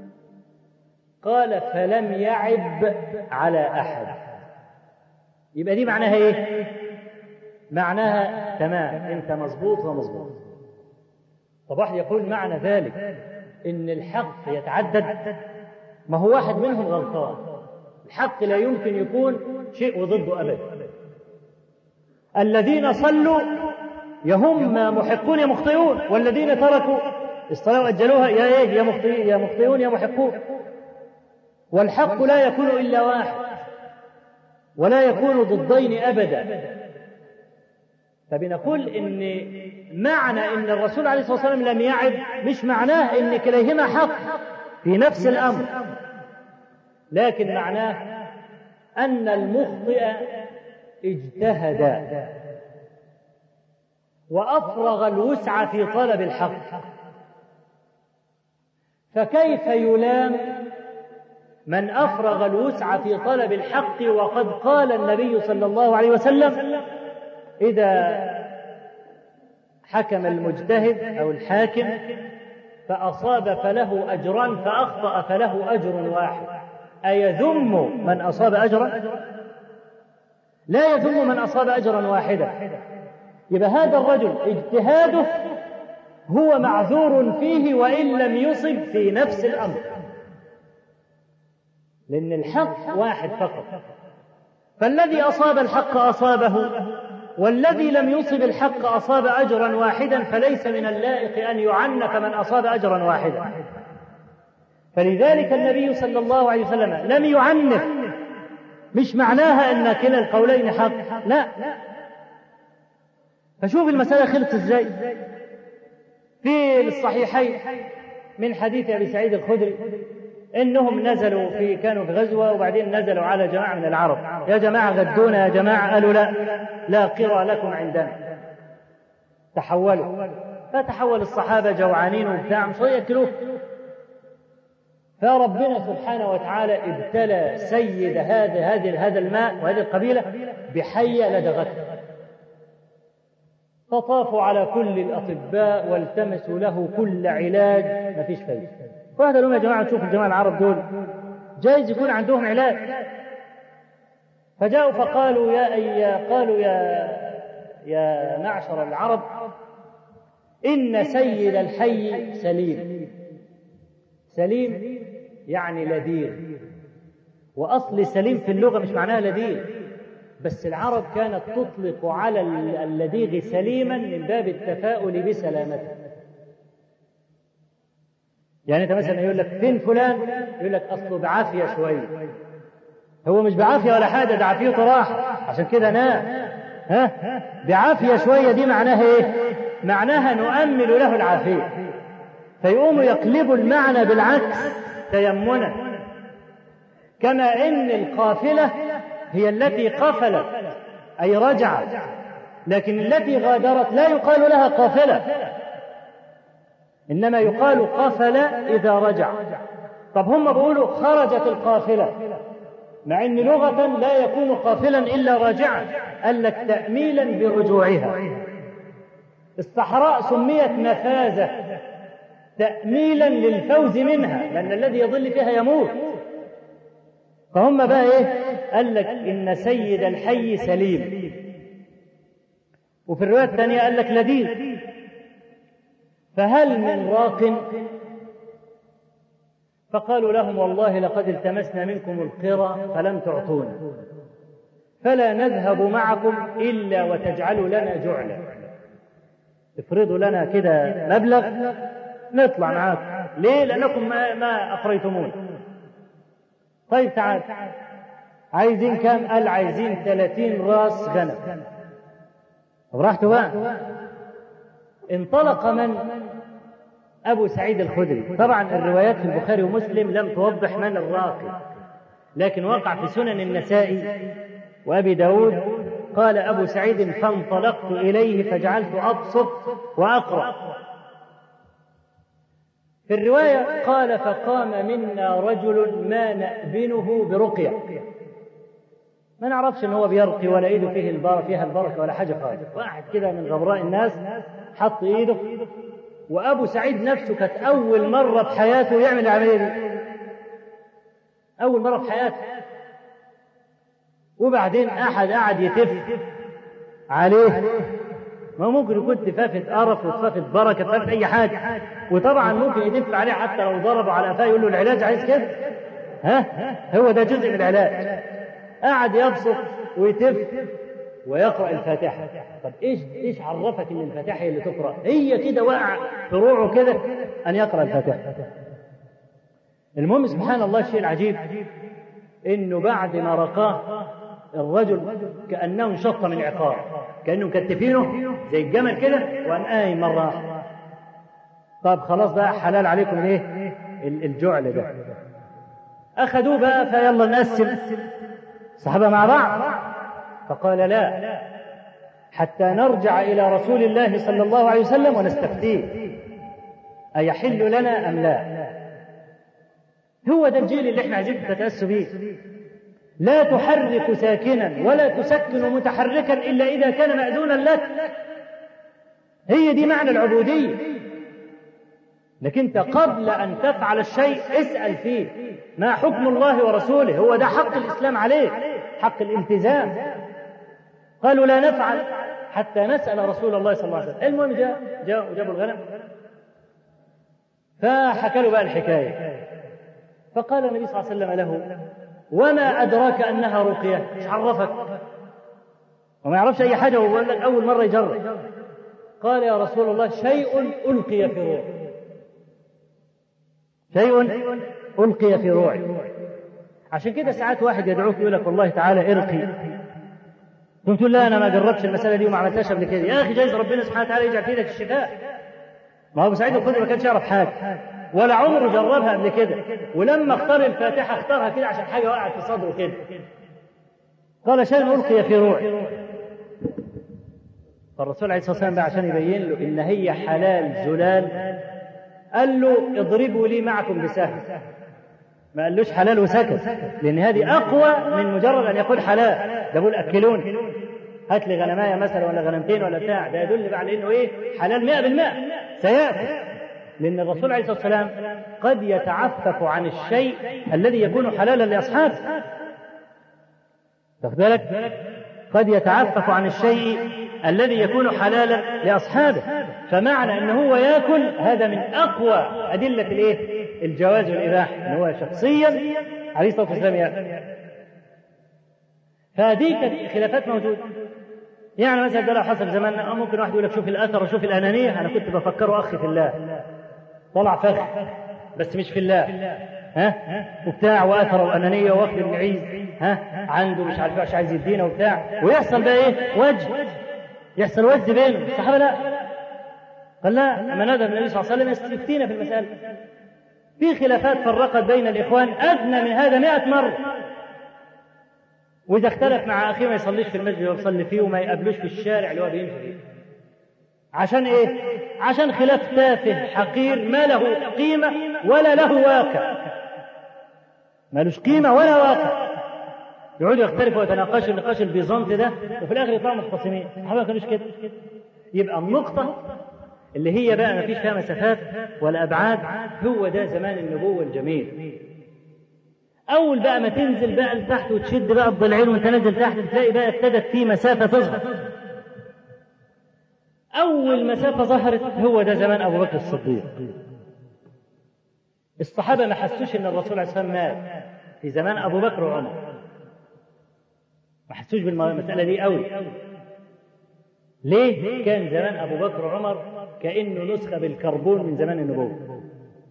[SPEAKER 1] قال فلم يعب على أحد. يبقى دي معناها إيه؟ معناها تمام، أنت مظبوط ومظبوط. طب واحد يقول معنى ذلك إن الحق يتعدد، ما هو واحد منهم غلطان، الحق لا يمكن يكون شيء وضده أبدا. الذين صلوا يهم محقون يا مخطئون، والذين تركوا الصلاة وأجلوها يا إيه يا مخطئون يا محقون. والحق لا يكون إلا واحد ولا يكون ضدين أبدا. فبنقول إن معنى إن الرسول عليه الصلاة والسلام لم يعب مش معناه إن كليهما حق في نفس الأمر، لكن معناه أن المخطئ اجتهد وأفرغ الوسع في طلب الحق، فكيف يلام من أفرغ الوسع في طلب الحق وقد قال النبي صلى الله عليه وسلم إذا حكم المجتهد أو الحاكم فأصاب فله أجران فأخطأ فله أجر واحد، أيذم من أصاب أجرا؟ لا يذم من أصاب أجرا واحدا. يبقى هذا الرجل اجتهاده هو معذور فيه وإن لم يصب في نفس الأمر، لأن الحق واحد فقط، فالذي أصاب الحق أصابه، والذي لم يصب الحق أصاب أجرا واحدا، فليس من اللائق أن يعنف من أصاب أجرا واحدا. فلذلك النبي صلى الله عليه وسلم لم يعنف، مش معناها أن كلا القولين حق، لا. فشوف المسألة خلصت ازاي. في الصحيحين من حديث أبي سعيد الخدري إنهم نزلوا كانوا في غزوة، وبعدين نزلوا على جماعة من العرب، يا جماعة غدونا يا جماعة، قالوا لا قرى لكم عندنا، تحولوا. فتحول الصحابة جوعانين وبتاع مش يأكلوه، فربنا سبحانه وتعالى ابتلى سيد هذا الماء وهذه القبيلة بحية لدغته، فطافوا على كل الأطباء والتمسوا له كل علاج، ما فيش فايدة. واحد قال لهم يا جماعة تشوفوا الجماعة العرب دول جايز يكون عندهم علاج. فجاءوا فقالوا يا معشر العرب إن سيد الحي سليم. سليم يعني لذيذ، وأصل سليم في اللغة مش معناها لذيذ، بس العرب كانت تطلق على اللذيذ سليما من باب التفاؤل بسلامته. يعني انت مثلا يقول لك فين فلان، يقول لك اصله بعافيه شويه، هو مش بعافيه ولا حاجه، ده عافيته راح عشان كده نام. بعافيه شويه دي معناها ايه؟ معناها نؤمل له العافية، فيقوموا يقلبوا المعنى بالعكس تيمنا، كما إن القافلة هي التي قفلت أي رجعت، لكن التي غادرت لا يقال لها قافلة، إنما يقال قفل إذا رجع. طب هم بيقولوا خرجت القافلة، مع أن لغة لا يكون قافلا إلا راجعا، قال لك تأميلا برجوعها. الصحراء سميت مفازة تأميلا للفوز منها، لأن الذي يضل فيها يموت. فهم بقى إيه؟ قال لك إن سيد الحي سليم. وفي الرواية الثانية قال لك لذيذ. فهل من راق؟ فقالوا لهم والله لقد التمسنا منكم القرى فلم تعطونا، فلا نذهب معكم إلا وتجعلوا لنا جعلا، افرضوا لنا كده مبلغ نطلع معاكم. ليه؟ لأنكم ما أقريتمون. طيب تعال، عايزين كم؟ قال عايزين 30 راس غنم. براحته بقى. انطلق من؟ أبو سعيد الخدري. طبعا الروايات في البخاري ومسلم لم توضح من الراقي، لكن وقع في سنن النسائي وأبي داود. قال أبو سعيد فانطلقت إليه فجعلت أبسط وأقرأ. في الرواية قال فقام منا رجل ما نأبنه برقية، ما نعرفش ان هو بيرقي ولا ايده فيها البركة ولا حاجة خالص. واحد كده من غبراء الناس حط ايده، وابو سعيد نفسه كانت اول مرة بحياته يعمل العملية دي، اول مرة بحياته. وبعدين احد قعد يتف عليه، ما ممكن يكون تفافة قرف وتفافة بركة تفافة اي حاجة، وطبعا ممكن يتف عليه حتى لو ضربه على قفاه يقول له العلاج عايز كده، هو ده جزء من العلاج. قعد يبصق ويتف ويقرأ الفاتحة. طب ايش عرفك ان الفاتحة هي اللي تقرأ؟ هي كده وقع فروعه كده ان يقرأ الفاتحة. المهم سبحان الله الشيء العجيب انه بعد ما رقاه الرجل كأنه انشق من عقاب، كأنه مكتفينه زي الجمل كده وأن قايم مرة واحدة. طب خلاص بقى حلال عليكم الايه الجعل ده. أخذوه بقى فيلا نقسم الصحابة مع بعض. فقال لا، حتى نرجع إلى رسول الله صلى الله عليه وسلم ونستفتيه أيحل لنا أم لا. هو ده الجيل اللي احنا عايزين تتأسوا بيه. لا تحرك ساكنا ولا تسكن متحركا إلا إذا كان مأذونا لك. هي دي معنى العبودية. لكن انت قبل أن تفعل الشيء اسأل فيه ما حكم الله ورسوله، هو ده حق الإسلام عليك، حق الالتزام. قالوا لا نفعل حتى نسأل رسول الله صلى الله عليه وسلم. المهم جاءوا وجابوا الغنم، فحكى له بقى الحكاية. فقال النبي صلى الله عليه وسلم له وما أدراك أنها رقية؟ مش عرفك؟ وما يعرفش أي حاجة ويقول لك أول مرة يجرب. قال يا رسول الله شيء ألقي في روحي، شيء ألقي في روحي. عشان كده ساعات واحد يدعوك يقول لك والله تعالى ارقي، ثم تقول لا أنا ما جربتش المسألة دي وما عملتهاش قبل كده. يا أخي جايز ربنا سبحانه وتعالى يجعل في يدك الشفاء. ما هو أبو سعيد الخدري ما كانش يعرف حاجة ولا عمره جربها قبل كده، ولما اختار الفاتحة اختارها كده عشان حاجة وقعت في صدره كده. قال شيء ألقي في روحي. فالرسول عليه الصلاة والسلام بقى عشان يبين له إن هي حلال زلال قال له اضربوا لي معكم بسهم. ما قالوش حلال وسكت، لأن هذه أقوى من مجرد أن يقول حلال. ده بقول أكلوني، هات لي غنماية مثلا ولا غنمتين ولا بتاع، ده يدل بقى على إنه إيه حلال 100% سيأكل. لأن الرسول عليه الصلاة والسلام قد يتعفف عن الشيء الذي يكون حلالا لأصحابه. تاخد بالك؟ قد يتعفف عن الشيء الذي يكون حلالا لأصحابه. فمعنى أنه هو يأكل هذا من أقوى أدلة الإيه؟ الجواز والإباحة، أنه هو شخصيا عليه الصلاة والسلام يأكل. فهذه كانت خلافات موجودة. يعني مثلا ده لو حصل زماننا ممكن واحد يقول لك شوف الأثر وشوف الأنانية. أنا كنت بفكره أخي في الله، طلع فخ بس مش في الله، وبتاع وأثر وأنانية واخد المعيز عنده مش عارف ايش عايز يدينا وبتاع، ويحصل بقى ايه وجه، يحصل وجه بينهم. الصحابة لا، قال لا، لما نادى النبي صلى الله عليه وسلم يستفتينا في المسألة. في خلافات فرقت بين الإخوان أدنى من هذا 100 مرة، وإذا اختلف مع أخيه ما يصليش في المسجد اللي يصلي فيه وما يقابلوش في الشارع اللي هو بيمشي فيه. عشان إيه؟ عشان خلاف تافه حقير ما له قيمة ولا له واقع، ما لهش قيمة ولا واقع. يقعدوا يختلفوا ويتناقشوا النقاش البيزنطي ده وفي الآخر يطلعوا مختصمين. الصحابة ما كانوش كده. يبقى النقطة اللي هي بقى ما فيش فيها مسافات ولا أبعاد، هو ده زمان النبوة الجميل. أول بقى ما تنزل بقى لتحت وتشد بقى الضلعين وانت نازل تحت، تلاقي بقى ابتدت في مسافة تظهر. أول مسافة ظهرت هو ده زمان أبو بكر الصديق. الصحابة ما حسوش إن الرسول عليه الصلاة والسلام مات في زمان أبو بكر وعمر، ما حسوش بالمسألة دي قوي. ليه؟ كان زمان أبو بكر وعمر كأنه نسخة بالكربون من زمان النبوة،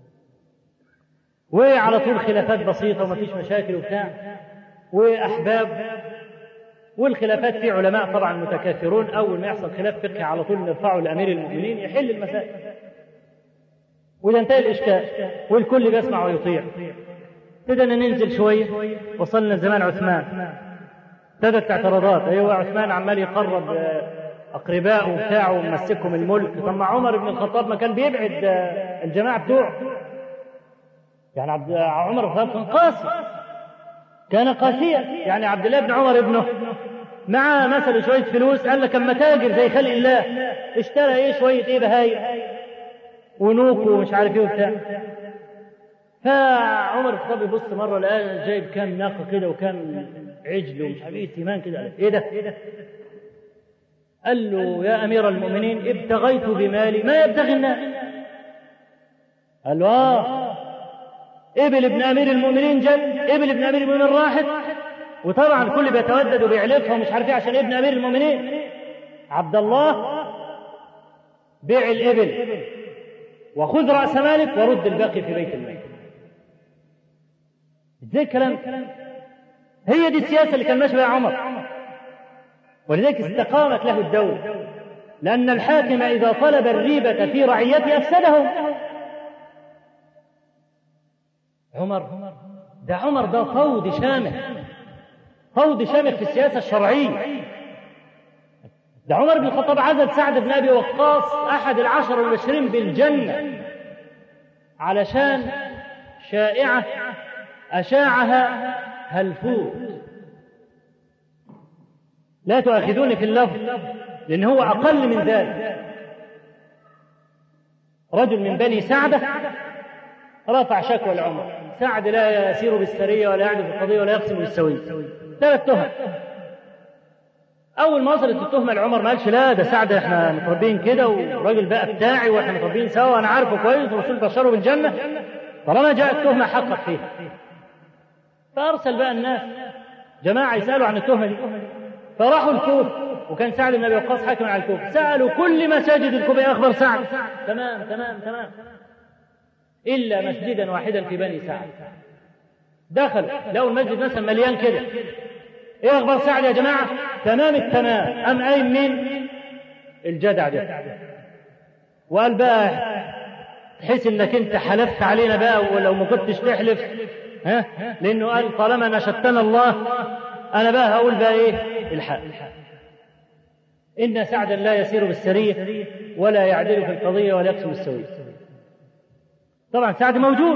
[SPEAKER 1] وعلى طول خلافات بسيطة وما فيش مشاكل وبتاع وأحباب. والخلافات في علماء طبعا متكاثرون، أول ما يحصل خلاف فقهي على طول نرفعه لأمير المؤمنين يحل المسائل، وإذا انتهى الإشكال والكل بيسمع ويطيع. ابتدينا ننزل شوية، وصلنا زمان عثمان، ابتدت اعتراضات. أيوة عثمان عمال يقرب أقرباء وبتاعه ومسكهم الملك. طب ما عمر بن الخطاب ما كان بيبعد الجماعة بتوعه، يعني عمر بن الخطاب كان قاسي، كان قاسيا. يعني عبد الله بن عمر ابنه معاه مثلا شوية فلوس، قال لك اما تاجر زي خلق الله، اشترى ايه شوية ايه بهاي ونوك ومش عارف ايه وبتاع. فعمر بن الخطاب يبص مرة لقى جايب كام ناقة كده وكام عجل ومش عارف ايه سيمان كده، ايه ده؟ قال له يا أمير المؤمنين ابتغيت بمالي ما يبتغي الناس. قال له ابن ابن أمير المؤمنين جد، ابن ابن أمير المؤمنين راحت، وطبعا الكل بيتودد وبيعلفها ومش عارف ايه عشان ابن أمير المؤمنين. عبد الله بيع الإبل وخذ رأس مالك ورد الباقي في بيت المال. ازاي الكلام؟ هي دي السياسة اللي كان ماشي بها عمر، ولذلك استقامت له الدولة، لأن الحاكم إذا طلب الريبة في رعيته أفسدهم. عمر ده فوض شامخ، فوض شامخ في السياسة الشرعية. ده عمر بن الخطاب عزل سعد بن أبي وقاص أحد 10 المبشرين بالجنة علشان شائعة أشاعها هلفوت. لا تؤاخذوني في اللفظ لأن هو أقل من ذلك. رجل من بني سعدة رفع شكوى لعمر. سعد لا يسير بالسرية ولا يعدل في القضية ولا يقسم بالسوية، 3 تهم. أول ما وصلت التهمة لعمر ما قالش لا ده سعد احنا متربين كده وراجل بقى بتاعي واحنا متربين سوا وانا عارفه كويس ورسول بشره بالجنة، طالما جاءت التهمة حقق فيها. فأرسل بقى الناس جماعة يسألوا عن التهمة دي، فراحوا الكوفة، وكان سعد بن أبي وقاص حاكم على الكوفة، سألوا كل مساجد الكوفة أخبر سعد تمام تمام تمام إلا مسجدا واحدا في بني سعد. دخل لقوا المسجد مثلا مليان كده، ايه اخبار سعد يا جماعه؟ تمام التمام. ام قايم مين؟ الجدع ده، وقال بقى تحس انك انت حلفت علينا بقى ولو ما كنتش تحلف، لانه قال طالما نشدتنا الله انا بقى هقول بقى ايه الحق. ان سعدا لا يسير بالسريه ولا يعدل في القضيه ولا يقسم السويه. طبعا سعد موجود،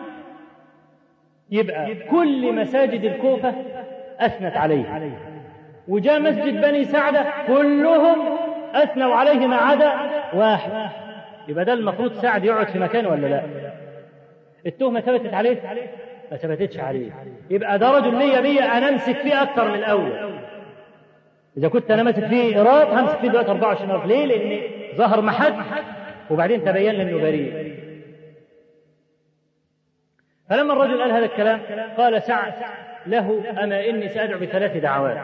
[SPEAKER 1] يبقى كل مساجد الكوفة أثنت عليه، وجاء مسجد بني سعدة كلهم أثنوا عليه ما عدا واحد. يبقى ده المفروض سعد يقعد في مكانه ولا لا؟ التهمة ثبتت عليه؟ ما ثبتتش عليه. يبقى ده رجل 100 أنا أمسك فيه أكتر من الأول. إذا كنت أنا ماسك فيه إيراد همسك فيه دلوقتي 24 إيراد. ليه؟ لأن ظهر محك وبعدين تبين لأنه بريء. فلما الرجل قال هذا الكلام قال سعد له أما إني سأدعو ب3 دعوات.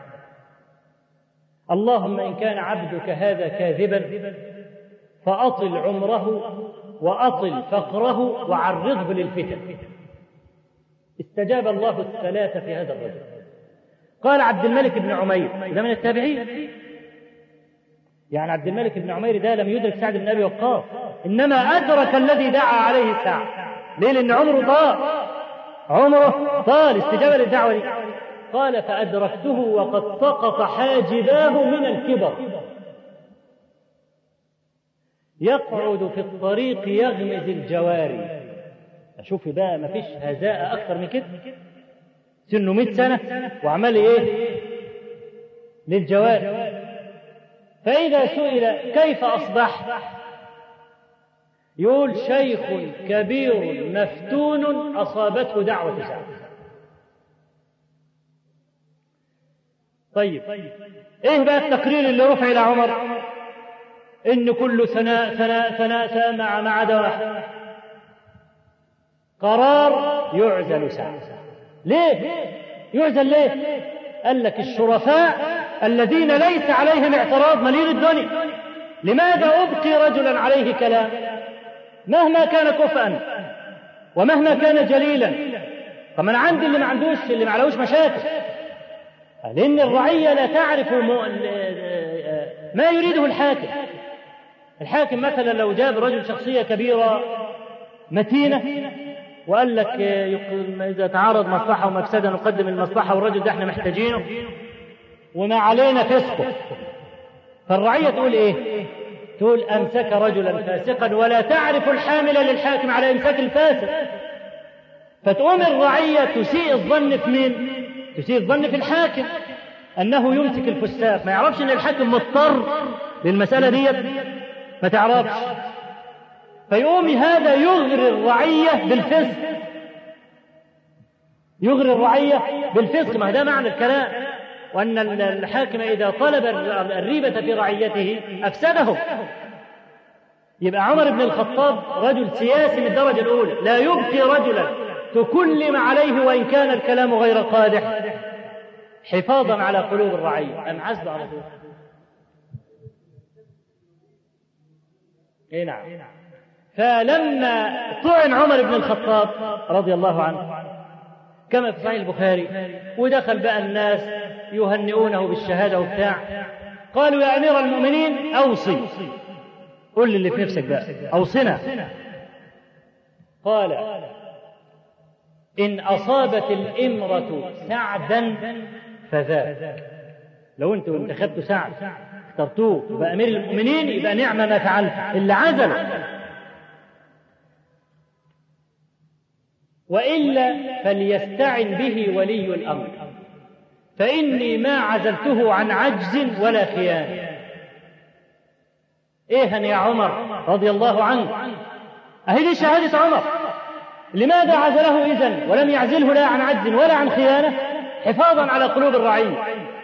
[SPEAKER 1] اللهم إن كان عبدك هذا كاذبا فأطل عمره وأطل فقره وعرضه للفتن. استجاب الله ال3 في هذا الرجل. قال عبد الملك بن عمير ده من التابعين، يعني عبد الملك بن عمير ده لم يدرك سعد بن أبي وقاص، إنما أدرك الذي دعا عليه سعد. ليه؟ لأن عمره طال استجابة للدعوة دي. قال فأدركته وقد سقط حاجباه من الكبر، يقعد في الطريق يغمز الجواري. أشوف بقى ما فيش هزاء أكثر من كده، سنه 100 سنة وعمل إيه للجواري. فإذا سئل كيف أصبح يقول شيخ كبير مفتون أصابته دعوة سعد. طيب إيه بقى التقرير اللي رفع إلى عمر؟ إن كل ثناء ما عدا واحد، قرار يعزل سعد. ليه يعزل؟ ليه؟ قال لك الشرفاء الذين ليس عليهم اعتراض مليء الدنيا، لماذا أبقي رجلا عليه كلام مهما كان كفءا ومهما كان جليلا؟ طب أنا عندي اللي ما عليهوش مشاكل، لأن الرعية لا تعرف ما يريده الحاكم. الحاكم مثلا لو جاب رجل شخصية كبيرة متينة وقال لك إذا تعارض مصلحة ومفسدة نقدم المصلحة، والرجل ده احنا محتاجينه وما علينا فسقه، فالرعية تقول ايه؟ تقول أمسك رجلا فاسقا، ولا تعرف الحامل للحاكم على إمساك الفاسق. فتقوم الرعية تسيء الظن في مين؟ تسيء الظن في الحاكم أنه يمسك الفساق، ما يعرفش أن الحاكم مضطر للمسألة دي، ما تعرفش. فيقوم هذا يغري الرعية بالفسق، يغري الرعية بالفسق. ما ده معنى الكلام، وأن الحاكم إذا طلب الريبة في رعيته أفسده. يبقى عمر بن الخطاب رجل سياسي من الدرجة الأولى، لا يبقي رجلا تكلم عليه وإن كان الكلام غير قادح حفاظا على قلوب الرعية. أم عزل على طول. إيه نعم. فلما طعن عمر بن الخطاب رضي الله عنه كما في صحيح البخاري، ودخل بقى الناس يهنئونه بالشهادة وبتاع، قالوا يا أمير المؤمنين أوصي، قل لي اللي في نفسك بقى، أوصنا. قال إن أصابت الإمرة سعدا فذاك. لو أنتم انتخبتوا سعد اخترتوه يبقى أمير المؤمنين يبقى نعم ما فعلت، اللي عزله. وإلا فليستعن به ولي الأمر، فإني ما عزلته عن عجز ولا خيانة. إيها يا عمر رضي الله عنه، أهي شهادة عمر. لماذا عزله إذن ولم يعزله لا عن عجز ولا عن خيانة؟ حفاظا على قلوب الرعية.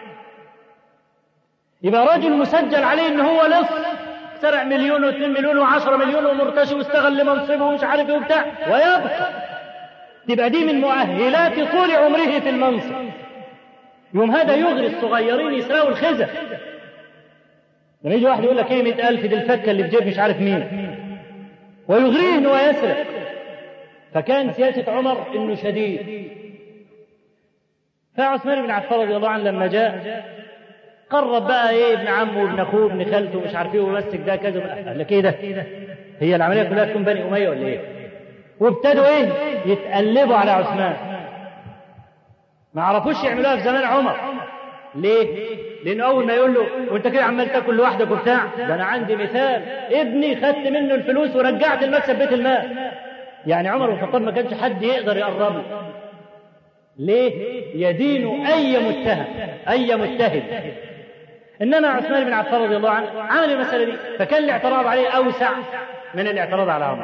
[SPEAKER 1] يبقى رجل مسجل عليه إن هو لص، سرع 1,000,000 و2 مليون و10 مليون ومرتشي واستغل منصبه ومش عارف ايه وبتاع ويبقى. تبقى دي من مؤهلات طول عمره في المنصب. يوم هذا يغري الصغيرين يسرقوا الخزة. لما يجي واحد يقول لك ايه 100,000 دي الفكة اللي في جيب مش عارف مين، ويغريه انه يسرق. فكان سياسة عمر انه شديد. فعثمان بن عفان رضي الله عنه لما جاء قرب بقى ايه ابن عمه وابن اخوه وابن خالته ومش عارف ايه ومسك ده كذا. قال لك ايه ده؟ هي العمليه كلها تكون بني اميه ولا ايه؟ وابتدوا ايه يتقلبوا على عثمان. ما عرفوش يعملوها في زمان عمر. ليه؟ لانه اول ما يقول له وانت كده عمال تاكل لوحدك وبتاع، ده انا عندي مثال، ابني خدت منه الفلوس ورجعت المكسب بيت المال. يعني عمر بن الخطاب ما كانش حد يقدر يقرب له. ليه؟ يدين اي متهم اي متهم. إنما عثمان بن عفان رضي الله عنه عمل المسألة دي، فكان الاعتراض عليه أوسع من الاعتراض على عمر.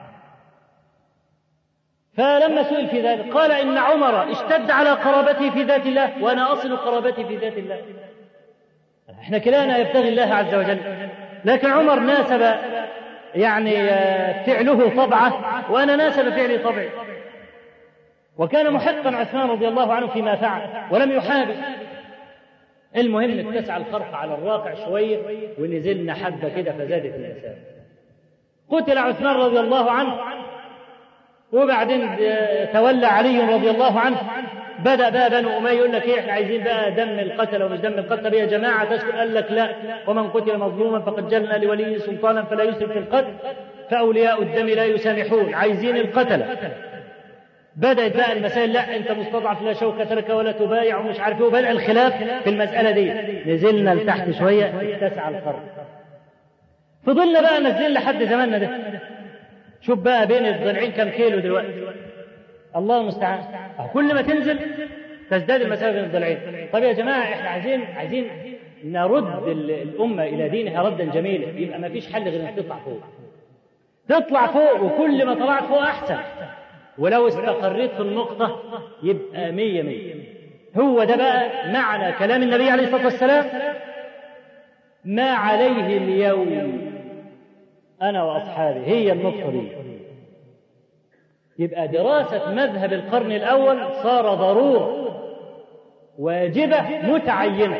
[SPEAKER 1] فلما سئل في ذلك قال إن عمر اشتد على قرابته في ذات الله وأنا أصل قرابتي في ذات الله. احنا كلانا يبتغي الله عز وجل، لكن عمر ناسب يعني فعله طبعه وأنا ناسب فعلي طبعي. وكان محقا عثمان رضي الله عنه فيما فعل ولم يحابب. المهم اتسع الخرق على الواقع شوية ونزلنا حبة كده فزادت المسافة. قتل عثمان رضي الله عنه وبعدين تولى علي رضي الله عنه، بدأ بقى بنو أمية يقول لك إيه، إحنا عايزين بقى دم القتل ومش دم القتل. يا جماعة تسكت؟ قال لك لا، ومن قتل مظلوما فقد جلنا لولي سلطانا فلا يسرف في القتل فأولياء الدم لا يسامحون، عايزين القتل. بدأت بقى المسائل، لا أنت مستضعف لا شوكة لك ولا تبايع ومش عارف إيه، وبدأ الخلاف في المسألة دي. نزلنا لتحت شوية، اتسع القرن، فضلنا بقى نازلين لحد زماننا ده. شوف بقى بين الضلعين كم كيلو دلوقتي، الله المستعان. كل ما تنزل تزداد المسافة بين الضلعين. طب يا جماعة احنا عايزين نرد الأمة إلى دينها ردا جميلا، يبقى ما فيش حل غير انك تطلع فوق، وكل ما طلعت فوق أحسن، ولو استقريت في النقطة يبقى 100. هو ده بقى معنى كلام النبي عليه الصلاة والسلام: ما عليه اليوم أنا وأصحابي. هي النقطة دي. يبقى دراسة مذهب القرن الأول صار ضرورة واجبة متعينة،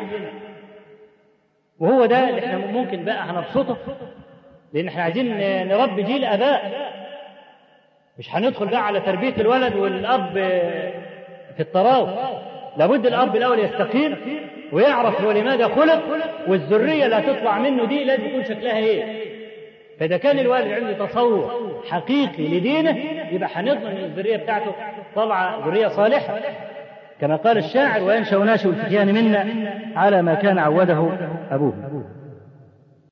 [SPEAKER 1] وهو ده اللي احنا ممكن بقى هنبسطه، لأن احنا عايزين نربي جيل آباء. مش هندخل بقى على تربية الولد والأب في الطراوة. لابد الأب الأول يستقيم ويعرف هو لماذا خلق، والذرية اللي هتطلع منه دي لازم يكون شكلها ايه. فإذا كان الوالد عنده تصور حقيقي لدينه، يبقى هنضمن ان الذرية بتاعته طلع ذرية صالحة، كما قال الشاعر: وينشأ ناشئ الفتيان منا على ما كان عوده أبوه.